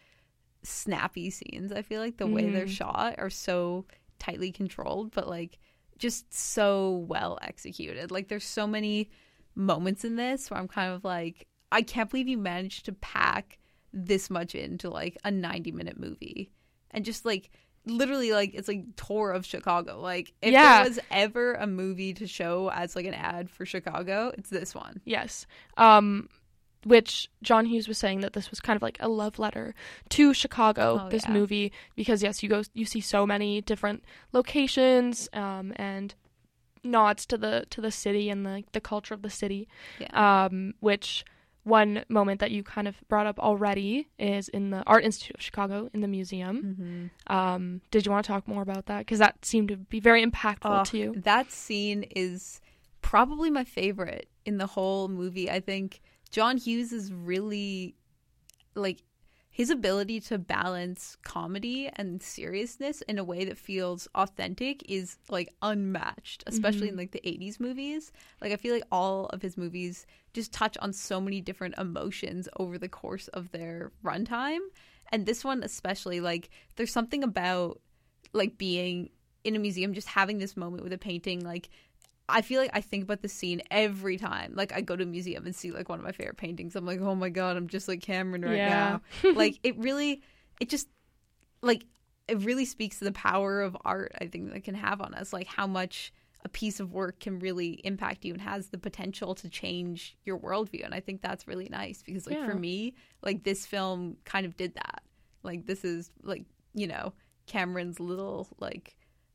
[SPEAKER 2] snappy scenes. I feel like the way they're
[SPEAKER 1] Mhm.
[SPEAKER 2] shot are so tightly controlled, but like just so well executed. Like there's so many moments in this where I'm kind of like, I can't believe you managed to pack this much into like a ninety minute movie. And just like literally like it's like tour of Chicago. Like if
[SPEAKER 1] Yeah.
[SPEAKER 2] there was ever a movie to show as like an ad for Chicago, it's this one.
[SPEAKER 1] Yes. Um, which John Hughes was saying that this was kind of like a love letter to Chicago,
[SPEAKER 2] Oh,
[SPEAKER 1] this
[SPEAKER 2] yeah.
[SPEAKER 1] movie, because yes, you go, you see so many different locations, um, and nods to the to the city and the the culture of the city.
[SPEAKER 2] Yeah.
[SPEAKER 1] Um, which one moment that you kind of brought up already is in the Art Institute of Chicago in the museum.
[SPEAKER 2] Mm-hmm.
[SPEAKER 1] Um, did you want to talk more about that? Because that seemed to be very impactful
[SPEAKER 2] Oh,
[SPEAKER 1] to you.
[SPEAKER 2] That scene is probably my favorite in the whole movie. I think John Hughes is really like his ability to balance comedy and seriousness in a way that feels authentic is like unmatched, especially
[SPEAKER 1] Mhm.
[SPEAKER 2] in like the eighties movies. Like I feel like all of his movies just touch on so many different emotions over the course of their runtime. And this one especially, like there's something about like being in a museum, just having this moment with a painting. Like I feel like I think about this scene every time. Like I go to a museum and see like one of my favorite paintings. I'm like, oh my God, I'm just like Cameron right
[SPEAKER 1] Yeah.
[SPEAKER 2] now. Like it really, it just like, it really speaks to the power of art, I think, that can have on us. Like how much a piece of work can really impact you and has the potential to change your worldview. And I think that's really nice because like
[SPEAKER 1] Yeah.
[SPEAKER 2] for me, like this film kind of did that. Like this is like, you know, Cameron's little like,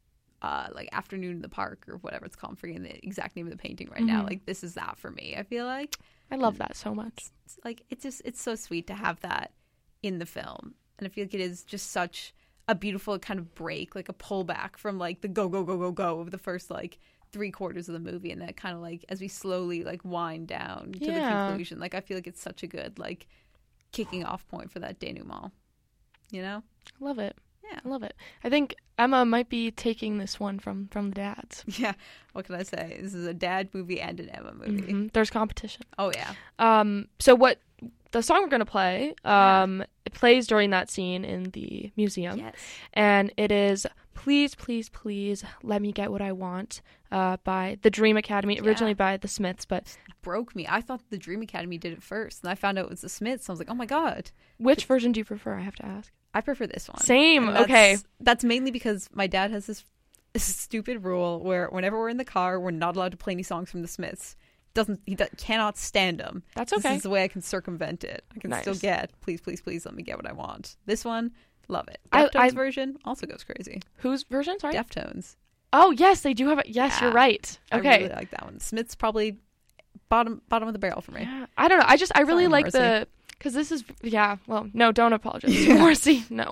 [SPEAKER 2] uh, like afternoon in the park or whatever it's called. I'm forgetting the exact name of the painting right now.
[SPEAKER 1] Mhm.
[SPEAKER 2] Like this is that for me. I feel like
[SPEAKER 1] I love that so much.
[SPEAKER 2] it's like it's just it's so sweet to have that in the film, and I feel like it is just such a beautiful kind of break, like a pullback from like the go go go go go of the first like three quarters of the movie, and that kind of like as we slowly like wind down to the
[SPEAKER 1] Yeah.
[SPEAKER 2] conclusion. Like I feel like it's such a good like kicking off point for that denouement. You know?
[SPEAKER 1] Love it.
[SPEAKER 2] Yeah.
[SPEAKER 1] I love it. I think Emma might be taking this one from from the dads.
[SPEAKER 2] Yeah. What can I say? This is a dad movie and an Emma movie.
[SPEAKER 1] Mhm. There's competition.
[SPEAKER 2] Oh yeah.
[SPEAKER 1] Um, so what the song we're gonna play, um, it plays during that scene in the museum,
[SPEAKER 2] Yes.
[SPEAKER 1] and it is "Please, Please, Please Let Me Get What I Want" uh, by the Dream Academy, originally
[SPEAKER 2] Yeah.
[SPEAKER 1] by the Smiths, but
[SPEAKER 2] Broke me. I thought the Dream Academy did it first, and I found out it was the Smiths. I was like, oh my God.
[SPEAKER 1] which version do you prefer? I have to ask.
[SPEAKER 2] I prefer this one.
[SPEAKER 1] Same.
[SPEAKER 2] And that's-
[SPEAKER 1] Okay.
[SPEAKER 2] That's mainly because my dad has this, this stupid rule where whenever we're in the car, we're not allowed to play any songs from the Smiths. Doesn't he do, cannot stand them.
[SPEAKER 1] That's
[SPEAKER 2] This
[SPEAKER 1] okay.
[SPEAKER 2] is the way I can circumvent it. I can still
[SPEAKER 1] Nice.
[SPEAKER 2] get please, please, please let me get what I want. This one, love it.
[SPEAKER 1] I-
[SPEAKER 2] Deftones
[SPEAKER 1] I-
[SPEAKER 2] version also goes crazy.
[SPEAKER 1] Whose version? Sorry.
[SPEAKER 2] Deftones.
[SPEAKER 1] Oh yes, they do have it. Yes, you're
[SPEAKER 2] Yeah.
[SPEAKER 1] right.
[SPEAKER 2] I
[SPEAKER 1] Okay.
[SPEAKER 2] really like that one. Smiths probably bottom bottom of the barrel for me.
[SPEAKER 1] Yeah. I don't know. I just I really
[SPEAKER 2] Sorry,
[SPEAKER 1] like
[SPEAKER 2] Morrissey.
[SPEAKER 1] the because this is yeah. Well, no, don't apologize, Morrissey. No.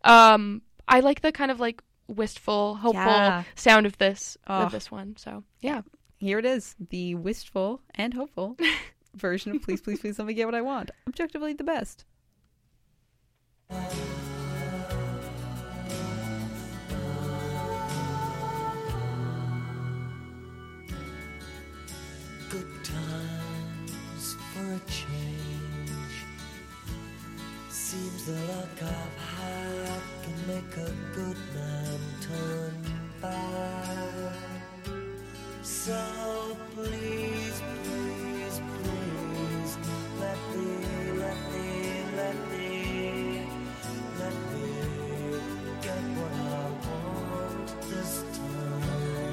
[SPEAKER 1] Um, I like the kind of like wistful, hopeful
[SPEAKER 2] Yeah.
[SPEAKER 1] sound of this
[SPEAKER 2] Oh.
[SPEAKER 1] of this one. So yeah.
[SPEAKER 2] Here it is, the wistful and hopeful version of Please, Please, Please Let Me Get What I Want. Objectively the best.
[SPEAKER 9] Good times for a change. Seems the luck I've had can make a good man turn bad. So please, please, please, let me, let me, let me, let me get what I want this time.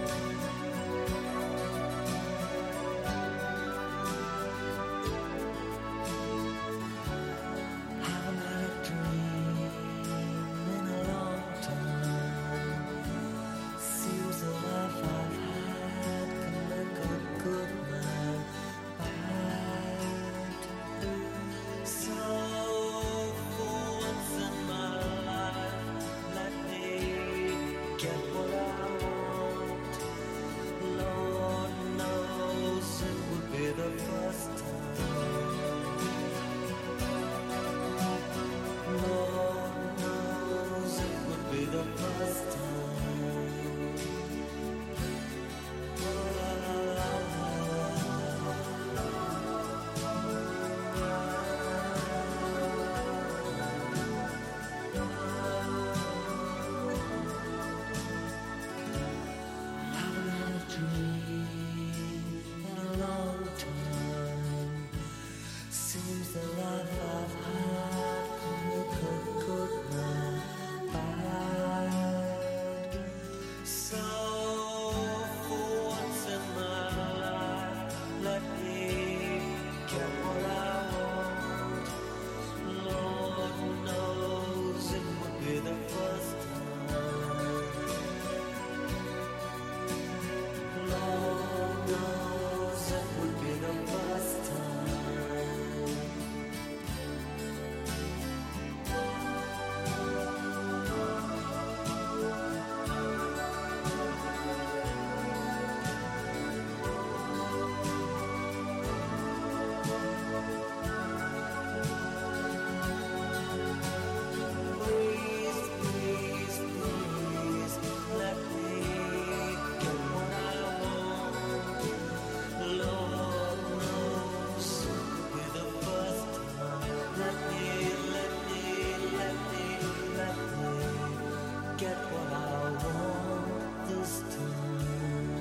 [SPEAKER 9] Haven't had a dream in a long time. Seems the life I've had can make a good man bad. So for once in my life, let me get what I want. Lord knows it would be the first time. Lord knows it would be the first time. Haven't had a dream in a long time. Seems the life I've had can make a good man bad. get what I want this time.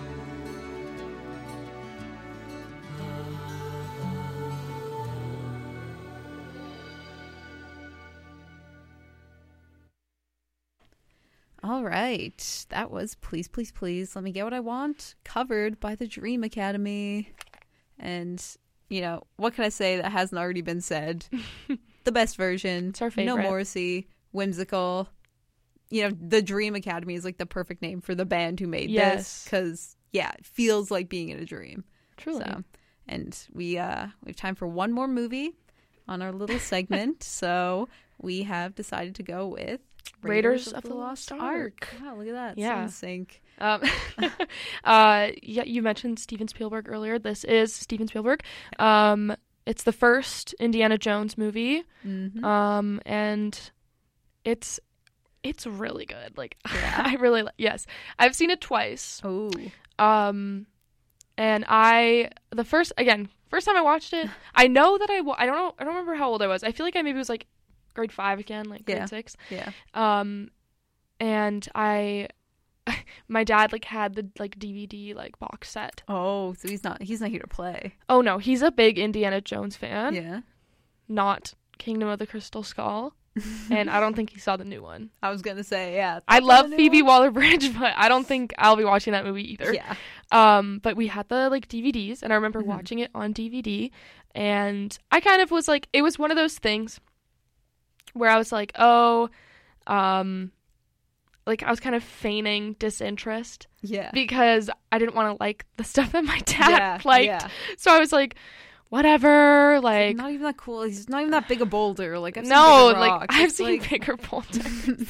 [SPEAKER 2] All right. That was Please, Please, Please, Let Me Get What I Want, covered by the Dream Academy. And, you know, what can I say that hasn't already been said? The best version.
[SPEAKER 1] It's our favorite.
[SPEAKER 2] No Morrissey, whimsical. You know, the Dream Academy is like the perfect name for the band who made
[SPEAKER 1] Yes.
[SPEAKER 2] this. Because, yeah, it feels like being in a dream.
[SPEAKER 1] Truly.
[SPEAKER 2] So, and we, uh, we have time for one more movie on our little segment. So we have decided to go with
[SPEAKER 1] Raiders of the Lost Ark.
[SPEAKER 2] Wow, look at that.
[SPEAKER 1] Yeah.
[SPEAKER 2] So in sync.
[SPEAKER 1] Um, uh, yeah, you mentioned Steven Spielberg earlier. This is Steven Spielberg. Um, it's the first Indiana Jones movie,
[SPEAKER 2] Mhm.
[SPEAKER 1] um, and it's it's really good. Like,
[SPEAKER 2] Yeah.
[SPEAKER 1] I really li- yes, I've seen it twice.
[SPEAKER 2] Oh.
[SPEAKER 1] Um, and I the first again first time I watched it, I know that I wa- I don't know I don't remember how old I was. I feel like I maybe was like grade five again, like grade
[SPEAKER 2] Yeah.
[SPEAKER 1] six.
[SPEAKER 2] Yeah.
[SPEAKER 1] Um, and I, my dad like had the like D V D like box set.
[SPEAKER 2] Oh, so he's not he's not here to play.
[SPEAKER 1] Oh no, he's a big Indiana Jones fan.
[SPEAKER 2] Yeah.
[SPEAKER 1] Not Kingdom of the Crystal Skull, and I don't think he saw the new one.
[SPEAKER 2] I was gonna say, yeah.
[SPEAKER 1] I
[SPEAKER 2] that's
[SPEAKER 1] love
[SPEAKER 2] on the new
[SPEAKER 1] Phoebe
[SPEAKER 2] one?
[SPEAKER 1] Waller-Bridge, but I don't think I'll be watching that movie either.
[SPEAKER 2] Yeah.
[SPEAKER 1] Um, but we had the like D V Ds, and I remember
[SPEAKER 2] Mhm.
[SPEAKER 1] watching it on D V D, and I kind of was like, it was one of those things where I was like, oh, um, like I was kind of feigning disinterest
[SPEAKER 2] Yeah.
[SPEAKER 1] because I didn't want to like the stuff that my dad
[SPEAKER 2] Yeah,
[SPEAKER 1] liked.
[SPEAKER 2] yeah.
[SPEAKER 1] So I was like, whatever, like
[SPEAKER 2] not even that cool. He's not even that big a boulder. Like I've seen
[SPEAKER 1] no,
[SPEAKER 2] bigger
[SPEAKER 1] like
[SPEAKER 2] rocks.
[SPEAKER 1] I've
[SPEAKER 2] It's
[SPEAKER 1] seen
[SPEAKER 2] like-
[SPEAKER 1] bigger boulders.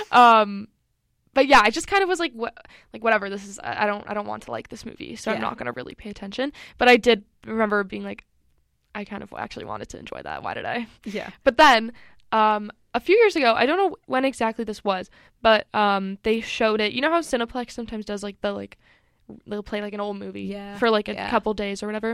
[SPEAKER 1] um, but yeah, I just kind of was like, what, like whatever. This is I I don't I don't want to like this movie, so I'm
[SPEAKER 2] Yeah.
[SPEAKER 1] not gonna really pay attention. But I did remember being like, I kind of actually wanted to enjoy that. Why did I?
[SPEAKER 2] Yeah.
[SPEAKER 1] But then, um, a few years ago, I don't know when exactly this was, but um, they showed it. You know how Cineplex sometimes does like the like they'll play like an old movie
[SPEAKER 2] Yeah,
[SPEAKER 1] for like a
[SPEAKER 2] yeah.
[SPEAKER 1] couple days or whatever,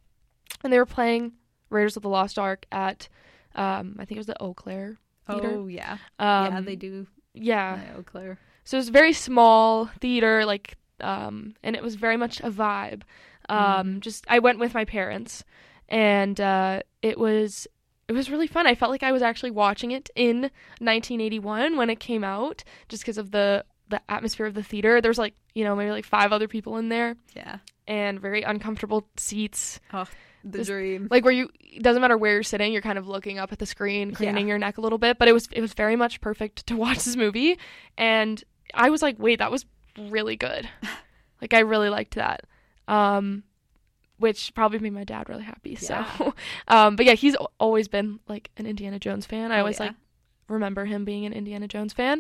[SPEAKER 1] and they were playing Raiders of the Lost Ark at um, I think it was the Eau Claire Theater.
[SPEAKER 2] Oh yeah.
[SPEAKER 1] Um,
[SPEAKER 2] yeah, they do.
[SPEAKER 1] Yeah.
[SPEAKER 2] Yeah, Eau Claire.
[SPEAKER 1] So it was a very small theater, like, um, and it was very much a vibe. Um, just I went with my parents, and uh, it was it was really fun. I felt like I was actually watching it in nineteen eighty-one when it came out, just because of the the atmosphere of the theater. There was like you know maybe like five other people in there,
[SPEAKER 2] Yeah.
[SPEAKER 1] and very uncomfortable seats.
[SPEAKER 2] Oh, the
[SPEAKER 1] Just,
[SPEAKER 2] dream.
[SPEAKER 1] Like where you, it doesn't matter where you're sitting, you're kind of looking up at the screen, craning
[SPEAKER 2] Yeah.
[SPEAKER 1] your neck a little bit. But it was it was very much perfect to watch this movie, and I was like, wait, that was really good. Like I really liked that, um, which probably made my dad really happy.
[SPEAKER 2] Yeah.
[SPEAKER 1] So, um, but yeah, he's al- always been like an Indiana Jones fan. I
[SPEAKER 2] Oh,
[SPEAKER 1] always
[SPEAKER 2] yeah.
[SPEAKER 1] like remember him being an Indiana Jones fan.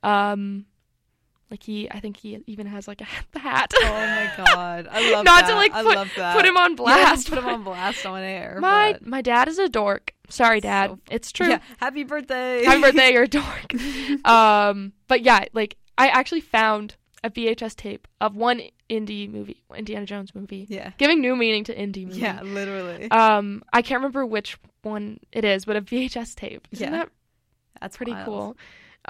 [SPEAKER 1] Um, like he, I think he even has like a the hat.
[SPEAKER 2] Oh my god, I love
[SPEAKER 1] Not
[SPEAKER 2] that.
[SPEAKER 1] to like
[SPEAKER 2] I
[SPEAKER 1] put,
[SPEAKER 2] love that.
[SPEAKER 1] put him on
[SPEAKER 2] Yeah,
[SPEAKER 1] blast.
[SPEAKER 2] put him
[SPEAKER 1] but-
[SPEAKER 2] on blast on air.
[SPEAKER 1] my
[SPEAKER 2] but-
[SPEAKER 1] my dad is a dork. Sorry, Dad.
[SPEAKER 2] So-
[SPEAKER 1] it's true.
[SPEAKER 2] Yeah, happy birthday.
[SPEAKER 1] Happy birthday, you're a dork. um, but yeah, like I actually found a V H S tape of one indie movie, Indiana Jones movie,
[SPEAKER 2] Yeah.
[SPEAKER 1] giving new meaning to indie movie.
[SPEAKER 2] Yeah, literally.
[SPEAKER 1] Um, I can't remember which one it is, but a V H S tape. Isn't
[SPEAKER 2] Yeah.
[SPEAKER 1] that
[SPEAKER 2] That's
[SPEAKER 1] pretty
[SPEAKER 2] wild.
[SPEAKER 1] cool?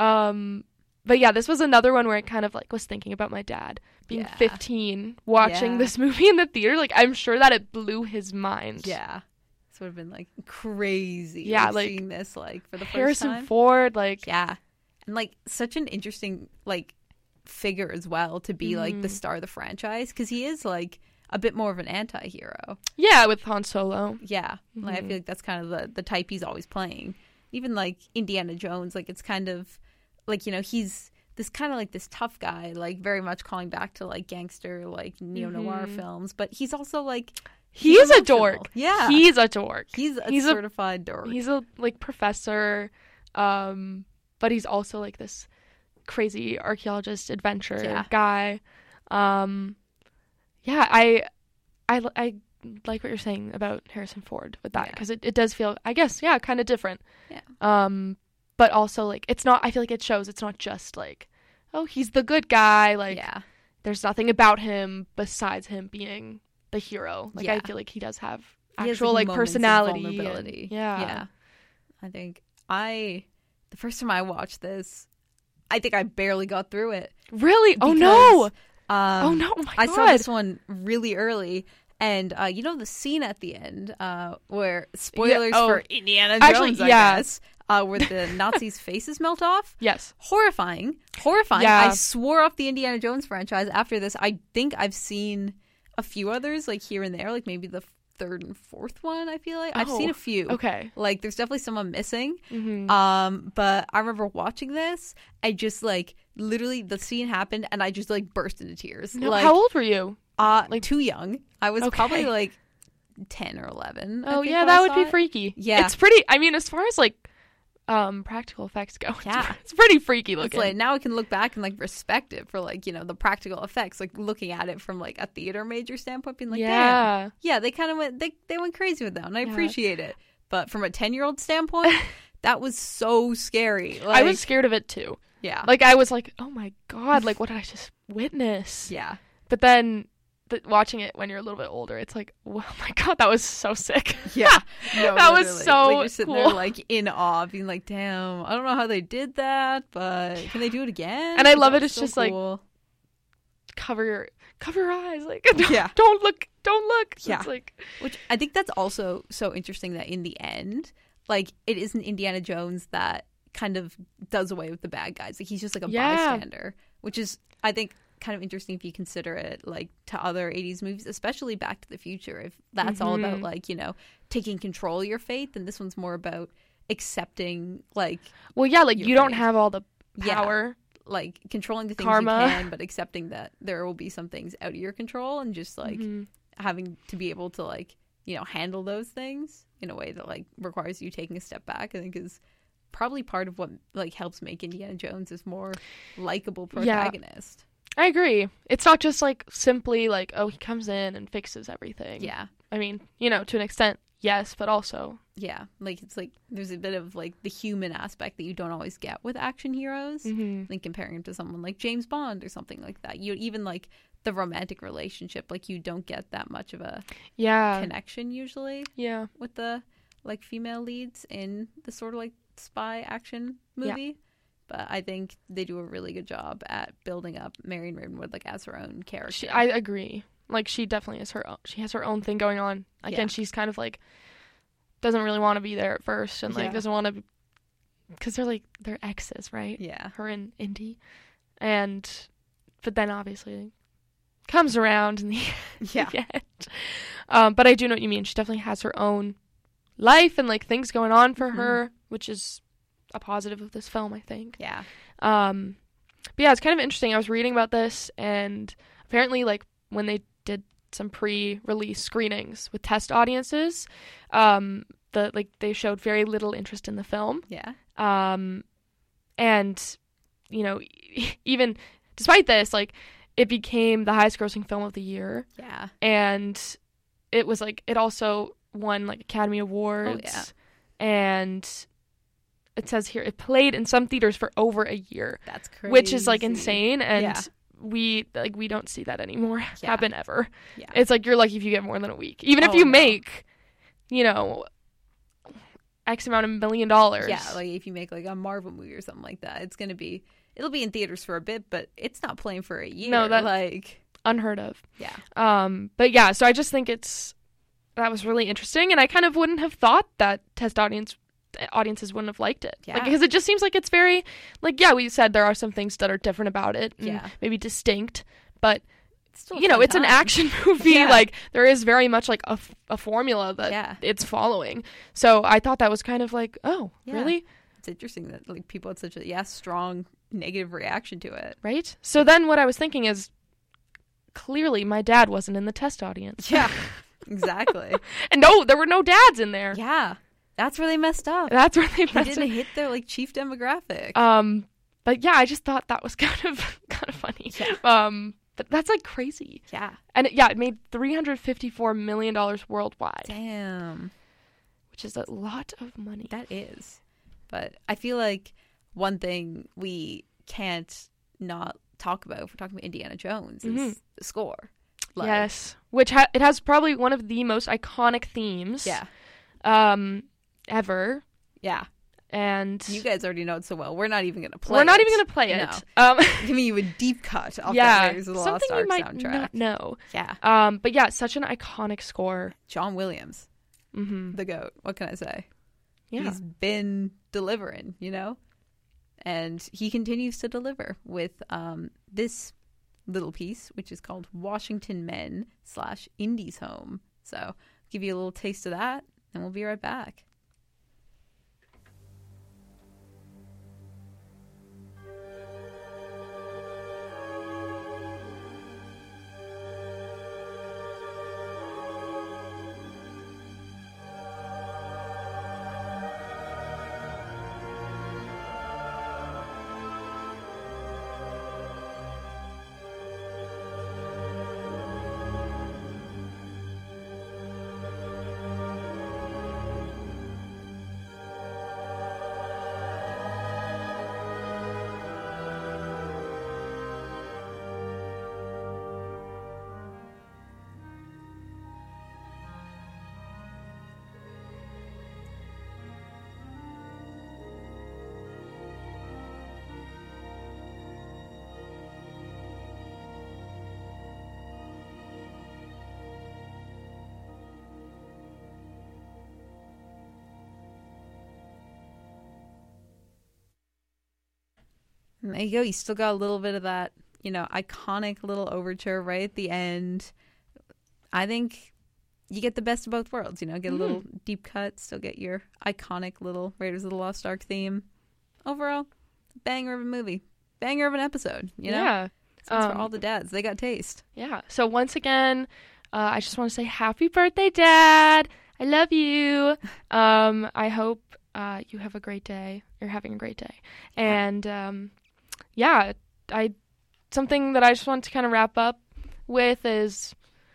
[SPEAKER 1] Um, but yeah, this was another one where I kind of like was thinking about my dad being
[SPEAKER 2] Yeah.
[SPEAKER 1] fifteen, watching
[SPEAKER 2] Yeah.
[SPEAKER 1] this movie in the theater. Like I'm sure that it blew his mind.
[SPEAKER 2] Yeah. This would have been like crazy.
[SPEAKER 1] Yeah,
[SPEAKER 2] like,
[SPEAKER 1] like,
[SPEAKER 2] seeing this like for the first
[SPEAKER 1] Harrison
[SPEAKER 2] time.
[SPEAKER 1] Ford, like
[SPEAKER 2] Yeah. And like such an interesting like figure as well to be like the
[SPEAKER 1] Mhm.
[SPEAKER 2] star of the franchise because he is like a bit more of an anti-hero.
[SPEAKER 1] yeah, with Han Solo.
[SPEAKER 2] Yeah. Like I
[SPEAKER 1] Mhm.
[SPEAKER 2] feel like that's kind of the the type he's always playing. Even like Indiana Jones, like it's kind of like, you know, he's this kind of like this tough guy, like very much calling back to like gangster, like neo-noir
[SPEAKER 1] Mhm.
[SPEAKER 2] films, but he's also like
[SPEAKER 1] He
[SPEAKER 2] he's
[SPEAKER 1] is a
[SPEAKER 2] emotional.
[SPEAKER 1] dork.
[SPEAKER 2] Yeah.
[SPEAKER 1] He's a dork.
[SPEAKER 2] He's a
[SPEAKER 1] he's a-
[SPEAKER 2] certified dork.
[SPEAKER 1] He's a like professor, um, but he's also like this crazy archaeologist adventure
[SPEAKER 2] Yeah.
[SPEAKER 1] guy. Um, yeah, I, I, I like what you're saying about Harrison Ford with that
[SPEAKER 2] Yeah.
[SPEAKER 1] because it, it does feel, I guess, yeah, kind of different.
[SPEAKER 2] Yeah.
[SPEAKER 1] Um, but also like it's not. I feel like it shows it's not just like, oh, he's the good guy. Like,
[SPEAKER 2] yeah.
[SPEAKER 1] there's nothing about him besides him being the hero. Like I
[SPEAKER 2] Yeah.
[SPEAKER 1] feel like he does have
[SPEAKER 2] He has,
[SPEAKER 1] actual like,
[SPEAKER 2] moments of
[SPEAKER 1] personality, and-
[SPEAKER 2] vulnerability.
[SPEAKER 1] yeah.
[SPEAKER 2] Yeah. I think I the first time I watched this, I think I barely got through it.
[SPEAKER 1] Really? Oh
[SPEAKER 2] because,
[SPEAKER 1] no!
[SPEAKER 2] Um,
[SPEAKER 1] oh no! Oh my
[SPEAKER 2] I
[SPEAKER 1] god!
[SPEAKER 2] saw this one really early, and uh, you know the scene at the end uh, where spoilers
[SPEAKER 1] Yeah, oh.
[SPEAKER 2] for Indiana
[SPEAKER 1] Actually,
[SPEAKER 2] Jones, I
[SPEAKER 1] yeah.
[SPEAKER 2] guess, uh, where the Nazis' faces melt off.
[SPEAKER 1] Yes.
[SPEAKER 2] Horrifying, horrifying.
[SPEAKER 1] Yeah.
[SPEAKER 2] I swore off the Indiana Jones franchise after this. I think I've seen a few others, like here and there, like maybe the third and fourth one. I feel like I've
[SPEAKER 1] Oh,
[SPEAKER 2] seen a few.
[SPEAKER 1] Okay.
[SPEAKER 2] Like there's definitely someone missing.
[SPEAKER 1] Mm-hmm.
[SPEAKER 2] Um, but I remember watching this. I just like literally the scene happened, and I just like burst into tears.
[SPEAKER 1] No,
[SPEAKER 2] like,
[SPEAKER 1] how old were you?
[SPEAKER 2] Uh, like too young. I was
[SPEAKER 1] Okay.
[SPEAKER 2] probably like ten or eleven. I
[SPEAKER 1] Oh
[SPEAKER 2] think,
[SPEAKER 1] yeah,
[SPEAKER 2] when
[SPEAKER 1] that
[SPEAKER 2] I
[SPEAKER 1] would
[SPEAKER 2] saw
[SPEAKER 1] be
[SPEAKER 2] it.
[SPEAKER 1] freaky.
[SPEAKER 2] Yeah.
[SPEAKER 1] It's pretty. I mean, as far as like um practical effects go, it's,
[SPEAKER 2] Yeah.
[SPEAKER 1] it's pretty freaky
[SPEAKER 2] It's
[SPEAKER 1] looking.
[SPEAKER 2] like now I can look back and like respect it for like, you know, the practical effects, like looking at it from like a theater major standpoint, being like, damn,
[SPEAKER 1] yeah.
[SPEAKER 2] yeah, they kind of went, they they went crazy with that, and I
[SPEAKER 1] Yeah.
[SPEAKER 2] appreciate it. But from a ten year old standpoint, that was so scary.
[SPEAKER 1] I
[SPEAKER 2] Like,
[SPEAKER 1] was scared of it too.
[SPEAKER 2] yeah,
[SPEAKER 1] Like I was like, oh my god, like what did I just witness?
[SPEAKER 2] yeah,
[SPEAKER 1] But then th- watching it when you're a little bit older, it's like, oh my god, that was so sick.
[SPEAKER 2] yeah. No,
[SPEAKER 1] That was
[SPEAKER 2] literally.
[SPEAKER 1] so
[SPEAKER 2] like, you're sitting there
[SPEAKER 1] cool.
[SPEAKER 2] like in awe, being like, damn, I don't know how they did that, but can they do it again?
[SPEAKER 1] And I
[SPEAKER 2] 'Cause
[SPEAKER 1] love
[SPEAKER 2] that
[SPEAKER 1] it,
[SPEAKER 2] was
[SPEAKER 1] it's
[SPEAKER 2] so
[SPEAKER 1] just, like,
[SPEAKER 2] cool.
[SPEAKER 1] cover your cover your eyes, like don't,
[SPEAKER 2] Yeah.
[SPEAKER 1] don't look, don't look.
[SPEAKER 2] Yeah.
[SPEAKER 1] It's like
[SPEAKER 2] Which I think that's also so interesting that in the end, like it isn't Indiana Jones that kind of does away with the bad guys. Like he's just like a
[SPEAKER 1] Yeah.
[SPEAKER 2] bystander, which is I think kind of interesting if you consider it like to other eighties movies, especially Back to the Future. If that's all about
[SPEAKER 1] Mhm.
[SPEAKER 2] like, you know, taking control of your fate, then this one's more about accepting like
[SPEAKER 1] well, yeah, like
[SPEAKER 2] Your
[SPEAKER 1] you don't
[SPEAKER 2] fate.
[SPEAKER 1] have all the
[SPEAKER 2] Yeah.
[SPEAKER 1] power.
[SPEAKER 2] like controlling the things
[SPEAKER 1] Karma.
[SPEAKER 2] you can, but accepting that there will be some things out of your control, and just like
[SPEAKER 1] Mhm.
[SPEAKER 2] having to be able to like, you know, handle those things in a way that like requires you taking a step back, I think is probably part of what like helps make Indiana Jones is more likable
[SPEAKER 1] Yeah.
[SPEAKER 2] protagonist.
[SPEAKER 1] I agree. It's not just like simply like, oh, he comes in and fixes everything.
[SPEAKER 2] Yeah.
[SPEAKER 1] I mean, you know, to an extent, yes, but also
[SPEAKER 2] Yeah. Like it's like there's a bit of like the human aspect that you don't always get with action heroes.
[SPEAKER 1] Mhm.
[SPEAKER 2] Like comparing him to someone like James Bond or something like that. You even like the romantic relationship, like you don't get that much of a
[SPEAKER 1] yeah,
[SPEAKER 2] connection usually
[SPEAKER 1] yeah,
[SPEAKER 2] with the like female leads in the sort of like spy action
[SPEAKER 1] Yeah.
[SPEAKER 2] movie. But I think they do a really good job at building up Marion Ravenwood like as her own character.
[SPEAKER 1] she, I agree. Like she definitely is her own, she has her own thing going on. Again,
[SPEAKER 2] Yeah.
[SPEAKER 1] she's kind of like doesn't really want to be there at first, and like
[SPEAKER 2] Yeah.
[SPEAKER 1] doesn't want to because they're like they're exes, right?
[SPEAKER 2] yeah.
[SPEAKER 1] Her and Indy, and but then obviously comes around in the
[SPEAKER 2] Yeah.
[SPEAKER 1] end. Um, but I do know what you mean. She definitely has her own life and like things going on for
[SPEAKER 2] Mhm.
[SPEAKER 1] her, which is a positive of this film, I think.
[SPEAKER 2] Yeah.
[SPEAKER 1] Um, but yeah, it's kind of interesting. I was reading about this, and apparently, like when they did some pre-release screenings with test audiences, um, the like they showed very little interest in the film.
[SPEAKER 2] Yeah.
[SPEAKER 1] Um, and you know, even despite this, like it became the highest-grossing film of the year,
[SPEAKER 2] Yeah.
[SPEAKER 1] and it was like it also won like Academy Awards.
[SPEAKER 2] yeah.
[SPEAKER 1] And it says here it played in some theaters for over a year,
[SPEAKER 2] That's crazy.
[SPEAKER 1] which is like insane, and
[SPEAKER 2] Yeah.
[SPEAKER 1] we like we don't see that anymore
[SPEAKER 2] Yeah.
[SPEAKER 1] happen ever.
[SPEAKER 2] Yeah.
[SPEAKER 1] It's like you're lucky if you get more than a week, even if
[SPEAKER 2] Oh,
[SPEAKER 1] you
[SPEAKER 2] no.
[SPEAKER 1] make, you know, X amount of million dollars.
[SPEAKER 2] Yeah, like if you make like a Marvel movie or something like that, it's gonna be it'll be in theaters for a bit, but it's not playing for a year.
[SPEAKER 1] No, that-
[SPEAKER 2] like
[SPEAKER 1] unheard of.
[SPEAKER 2] yeah.
[SPEAKER 1] Um, but yeah, so I just think it's that was really interesting, and I kind of wouldn't have thought that test audience audiences wouldn't have liked it.
[SPEAKER 2] Yeah.
[SPEAKER 1] Like, because it just seems like it's very like yeah, we said there are some things that are different about it, and
[SPEAKER 2] Yeah.
[SPEAKER 1] maybe distinct, but
[SPEAKER 2] It's still a
[SPEAKER 1] you know,
[SPEAKER 2] fun
[SPEAKER 1] it's an
[SPEAKER 2] time.
[SPEAKER 1] action movie.
[SPEAKER 2] Yeah.
[SPEAKER 1] Like there is very much like a, f- a formula that
[SPEAKER 2] Yeah.
[SPEAKER 1] it's following. So I thought that was kind of like, oh,
[SPEAKER 2] Yeah.
[SPEAKER 1] really?
[SPEAKER 2] It's interesting that like people had such a yeah, strong negative reaction to it.
[SPEAKER 1] Right? So then what I was thinking is clearly my dad wasn't in the test audience.
[SPEAKER 2] Yeah. Exactly.
[SPEAKER 1] And no, there were no dads in there.
[SPEAKER 2] Yeah. That's where they messed up.
[SPEAKER 1] That's where they
[SPEAKER 2] They
[SPEAKER 1] messed
[SPEAKER 2] didn't
[SPEAKER 1] up.
[SPEAKER 2] hit their like chief demographic.
[SPEAKER 1] Um, but yeah, I just thought that was kind of kind of funny.
[SPEAKER 2] Yeah.
[SPEAKER 1] Um, but that's like crazy.
[SPEAKER 2] yeah.
[SPEAKER 1] And it, yeah, it made three hundred fifty-four million dollars worldwide,
[SPEAKER 2] Damn.
[SPEAKER 1] which is a lot of money.
[SPEAKER 2] That is. But I feel like one thing we can't not talk about if we're talking about Indiana Jones is
[SPEAKER 1] Mhm.
[SPEAKER 2] the score. Like,
[SPEAKER 1] Yes, which ha- it has probably one of the most iconic themes.
[SPEAKER 2] Yeah.
[SPEAKER 1] Um, ever.
[SPEAKER 2] Yeah.
[SPEAKER 1] And
[SPEAKER 2] You guys already know it so well. We're not even going to play
[SPEAKER 1] we're not
[SPEAKER 2] it.
[SPEAKER 1] even going to play it.
[SPEAKER 2] No.
[SPEAKER 1] Um,
[SPEAKER 2] Giving you a deep cut off
[SPEAKER 1] yeah,
[SPEAKER 2] that Raiders of the Lost
[SPEAKER 1] something
[SPEAKER 2] Ark
[SPEAKER 1] you might
[SPEAKER 2] soundtrack.
[SPEAKER 1] not know.
[SPEAKER 2] Yeah.
[SPEAKER 1] Um, but yeah, such an iconic score.
[SPEAKER 2] John Williams,
[SPEAKER 1] Mm-hmm.
[SPEAKER 2] the GOAT. What can I say?
[SPEAKER 1] Yeah.
[SPEAKER 2] He's been delivering, you know? And he continues to deliver with um, this little piece, which is called Washington Men slash Indies Home. So I'll give you a little taste of that, and we'll be right back. And there you go. You still got a little bit of that, you know, iconic little overture right at the end. I think you get the best of both worlds, you know, get a little
[SPEAKER 1] Mm.
[SPEAKER 2] deep cut, still get your iconic little Raiders of the Lost Ark theme. Overall, banger of a movie. Banger of an episode, you know?
[SPEAKER 1] Yeah.
[SPEAKER 2] Sounds
[SPEAKER 1] Um,
[SPEAKER 2] for all the dads. They got taste.
[SPEAKER 1] Yeah. So once again, uh, I just want to say happy birthday, Dad. I love you. Um, I hope uh, you have a great day. You're having a great day. And um, yeah, I something that I just want to kind of wrap up with is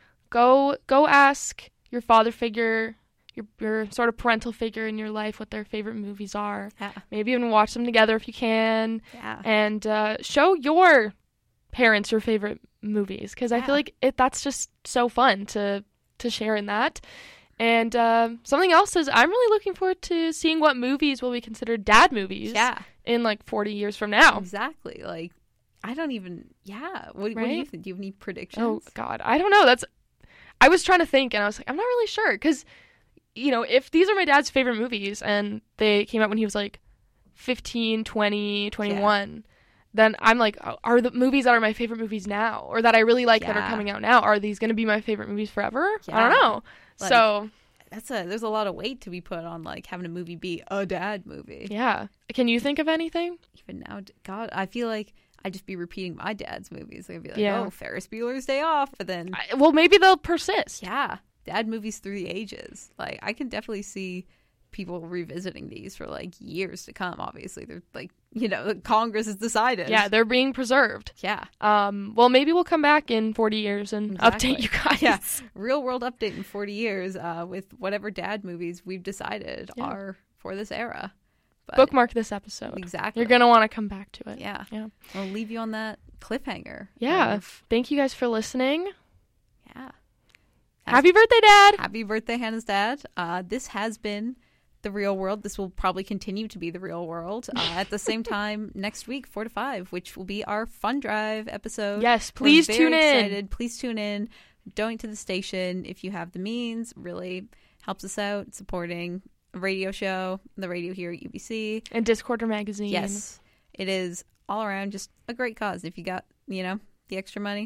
[SPEAKER 1] go go ask your father figure, your your sort of parental figure in your life what their favorite movies are.
[SPEAKER 2] Yeah.
[SPEAKER 1] Maybe even watch them together if you can.
[SPEAKER 2] Yeah.
[SPEAKER 1] And uh, show your parents your favorite movies, because I
[SPEAKER 2] Yeah.
[SPEAKER 1] feel like it that's just so fun to to share in that. And uh, something else is I'm really looking forward to seeing what movies will be considered dad movies
[SPEAKER 2] Yeah.
[SPEAKER 1] in like forty years from now.
[SPEAKER 2] Exactly. Like, I don't even, yeah. What, what do you
[SPEAKER 1] Right?
[SPEAKER 2] think? Do you have any predictions?
[SPEAKER 1] Oh God, I don't know. That's I was trying to think, and I was like, I'm not really sure, because you know, if these are my dad's favorite movies and they came out when he was like fifteen, twenty, twenty-one, then I'm like, oh, are the movies that are my favorite movies now, or that I really like that are
[SPEAKER 2] Yeah.
[SPEAKER 1] coming out now, are these going to be my favorite movies forever? I
[SPEAKER 2] Yeah.
[SPEAKER 1] don't know.
[SPEAKER 2] Like,
[SPEAKER 1] so
[SPEAKER 2] That's a, there's a lot of weight to be put on, like, having a movie be a dad movie.
[SPEAKER 1] yeah, can you think of anything?
[SPEAKER 2] Even now, d- God, I feel like I'd just be repeating my dad's movies. I'd be like,
[SPEAKER 1] Yeah.
[SPEAKER 2] oh, Ferris Bueller's Day Off. But then,
[SPEAKER 1] I, well, maybe they'll persist.
[SPEAKER 2] yeah, dad movies through the ages. Like, I can definitely see people revisiting these for, like, years to come, obviously. They're, like, you know, Congress has decided.
[SPEAKER 1] Yeah, they're being preserved.
[SPEAKER 2] Yeah.
[SPEAKER 1] Um, well, maybe we'll come back in forty years and
[SPEAKER 2] Exactly.
[SPEAKER 1] update you guys.
[SPEAKER 2] Yeah. Real world update in forty years uh, with whatever dad movies we've decided
[SPEAKER 1] Yeah.
[SPEAKER 2] are for this era. But
[SPEAKER 1] Bookmark this episode.
[SPEAKER 2] Exactly.
[SPEAKER 1] You're going to want to come back to it.
[SPEAKER 2] Yeah.
[SPEAKER 1] Yeah.
[SPEAKER 2] I'll leave you on that cliffhanger.
[SPEAKER 1] Yeah.
[SPEAKER 2] of-
[SPEAKER 1] Thank you guys for listening.
[SPEAKER 2] yeah.
[SPEAKER 1] Happy birthday, Dad.
[SPEAKER 2] Happy birthday, Hannah's dad. Uh, this has been The Real World. This will probably continue to be The Real World. Uh, at the same time next week, four to five, which will be our Fun Drive episode.
[SPEAKER 1] Yes,
[SPEAKER 2] We're
[SPEAKER 1] please
[SPEAKER 2] very
[SPEAKER 1] tune in.
[SPEAKER 2] excited. Please tune in. Donate to the station if you have the means. Really helps us out supporting a radio show, the radio here at U B C.
[SPEAKER 1] And Discorder Magazine.
[SPEAKER 2] Yes, it is all around just a great cause. If you got, you know, the extra money,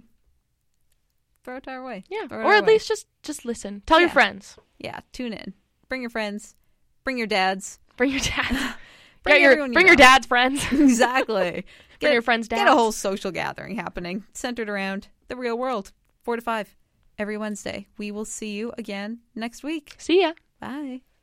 [SPEAKER 2] throw it our way.
[SPEAKER 1] Yeah.
[SPEAKER 2] Throw it
[SPEAKER 1] Or
[SPEAKER 2] our
[SPEAKER 1] at
[SPEAKER 2] way.
[SPEAKER 1] least just just listen. Tell your
[SPEAKER 2] Yeah.
[SPEAKER 1] friends.
[SPEAKER 2] Yeah, tune in. Bring your friends. Bring your dads.
[SPEAKER 1] Bring your dads.
[SPEAKER 2] Bring
[SPEAKER 1] Get your
[SPEAKER 2] everyone you
[SPEAKER 1] bring your
[SPEAKER 2] know.
[SPEAKER 1] dad's friends.
[SPEAKER 2] Exactly.
[SPEAKER 1] Bring your friends' dads.
[SPEAKER 2] Get a whole social gathering happening centered around The Real World. Four to five every Wednesday. We will see you again next week.
[SPEAKER 1] See ya.
[SPEAKER 2] Bye.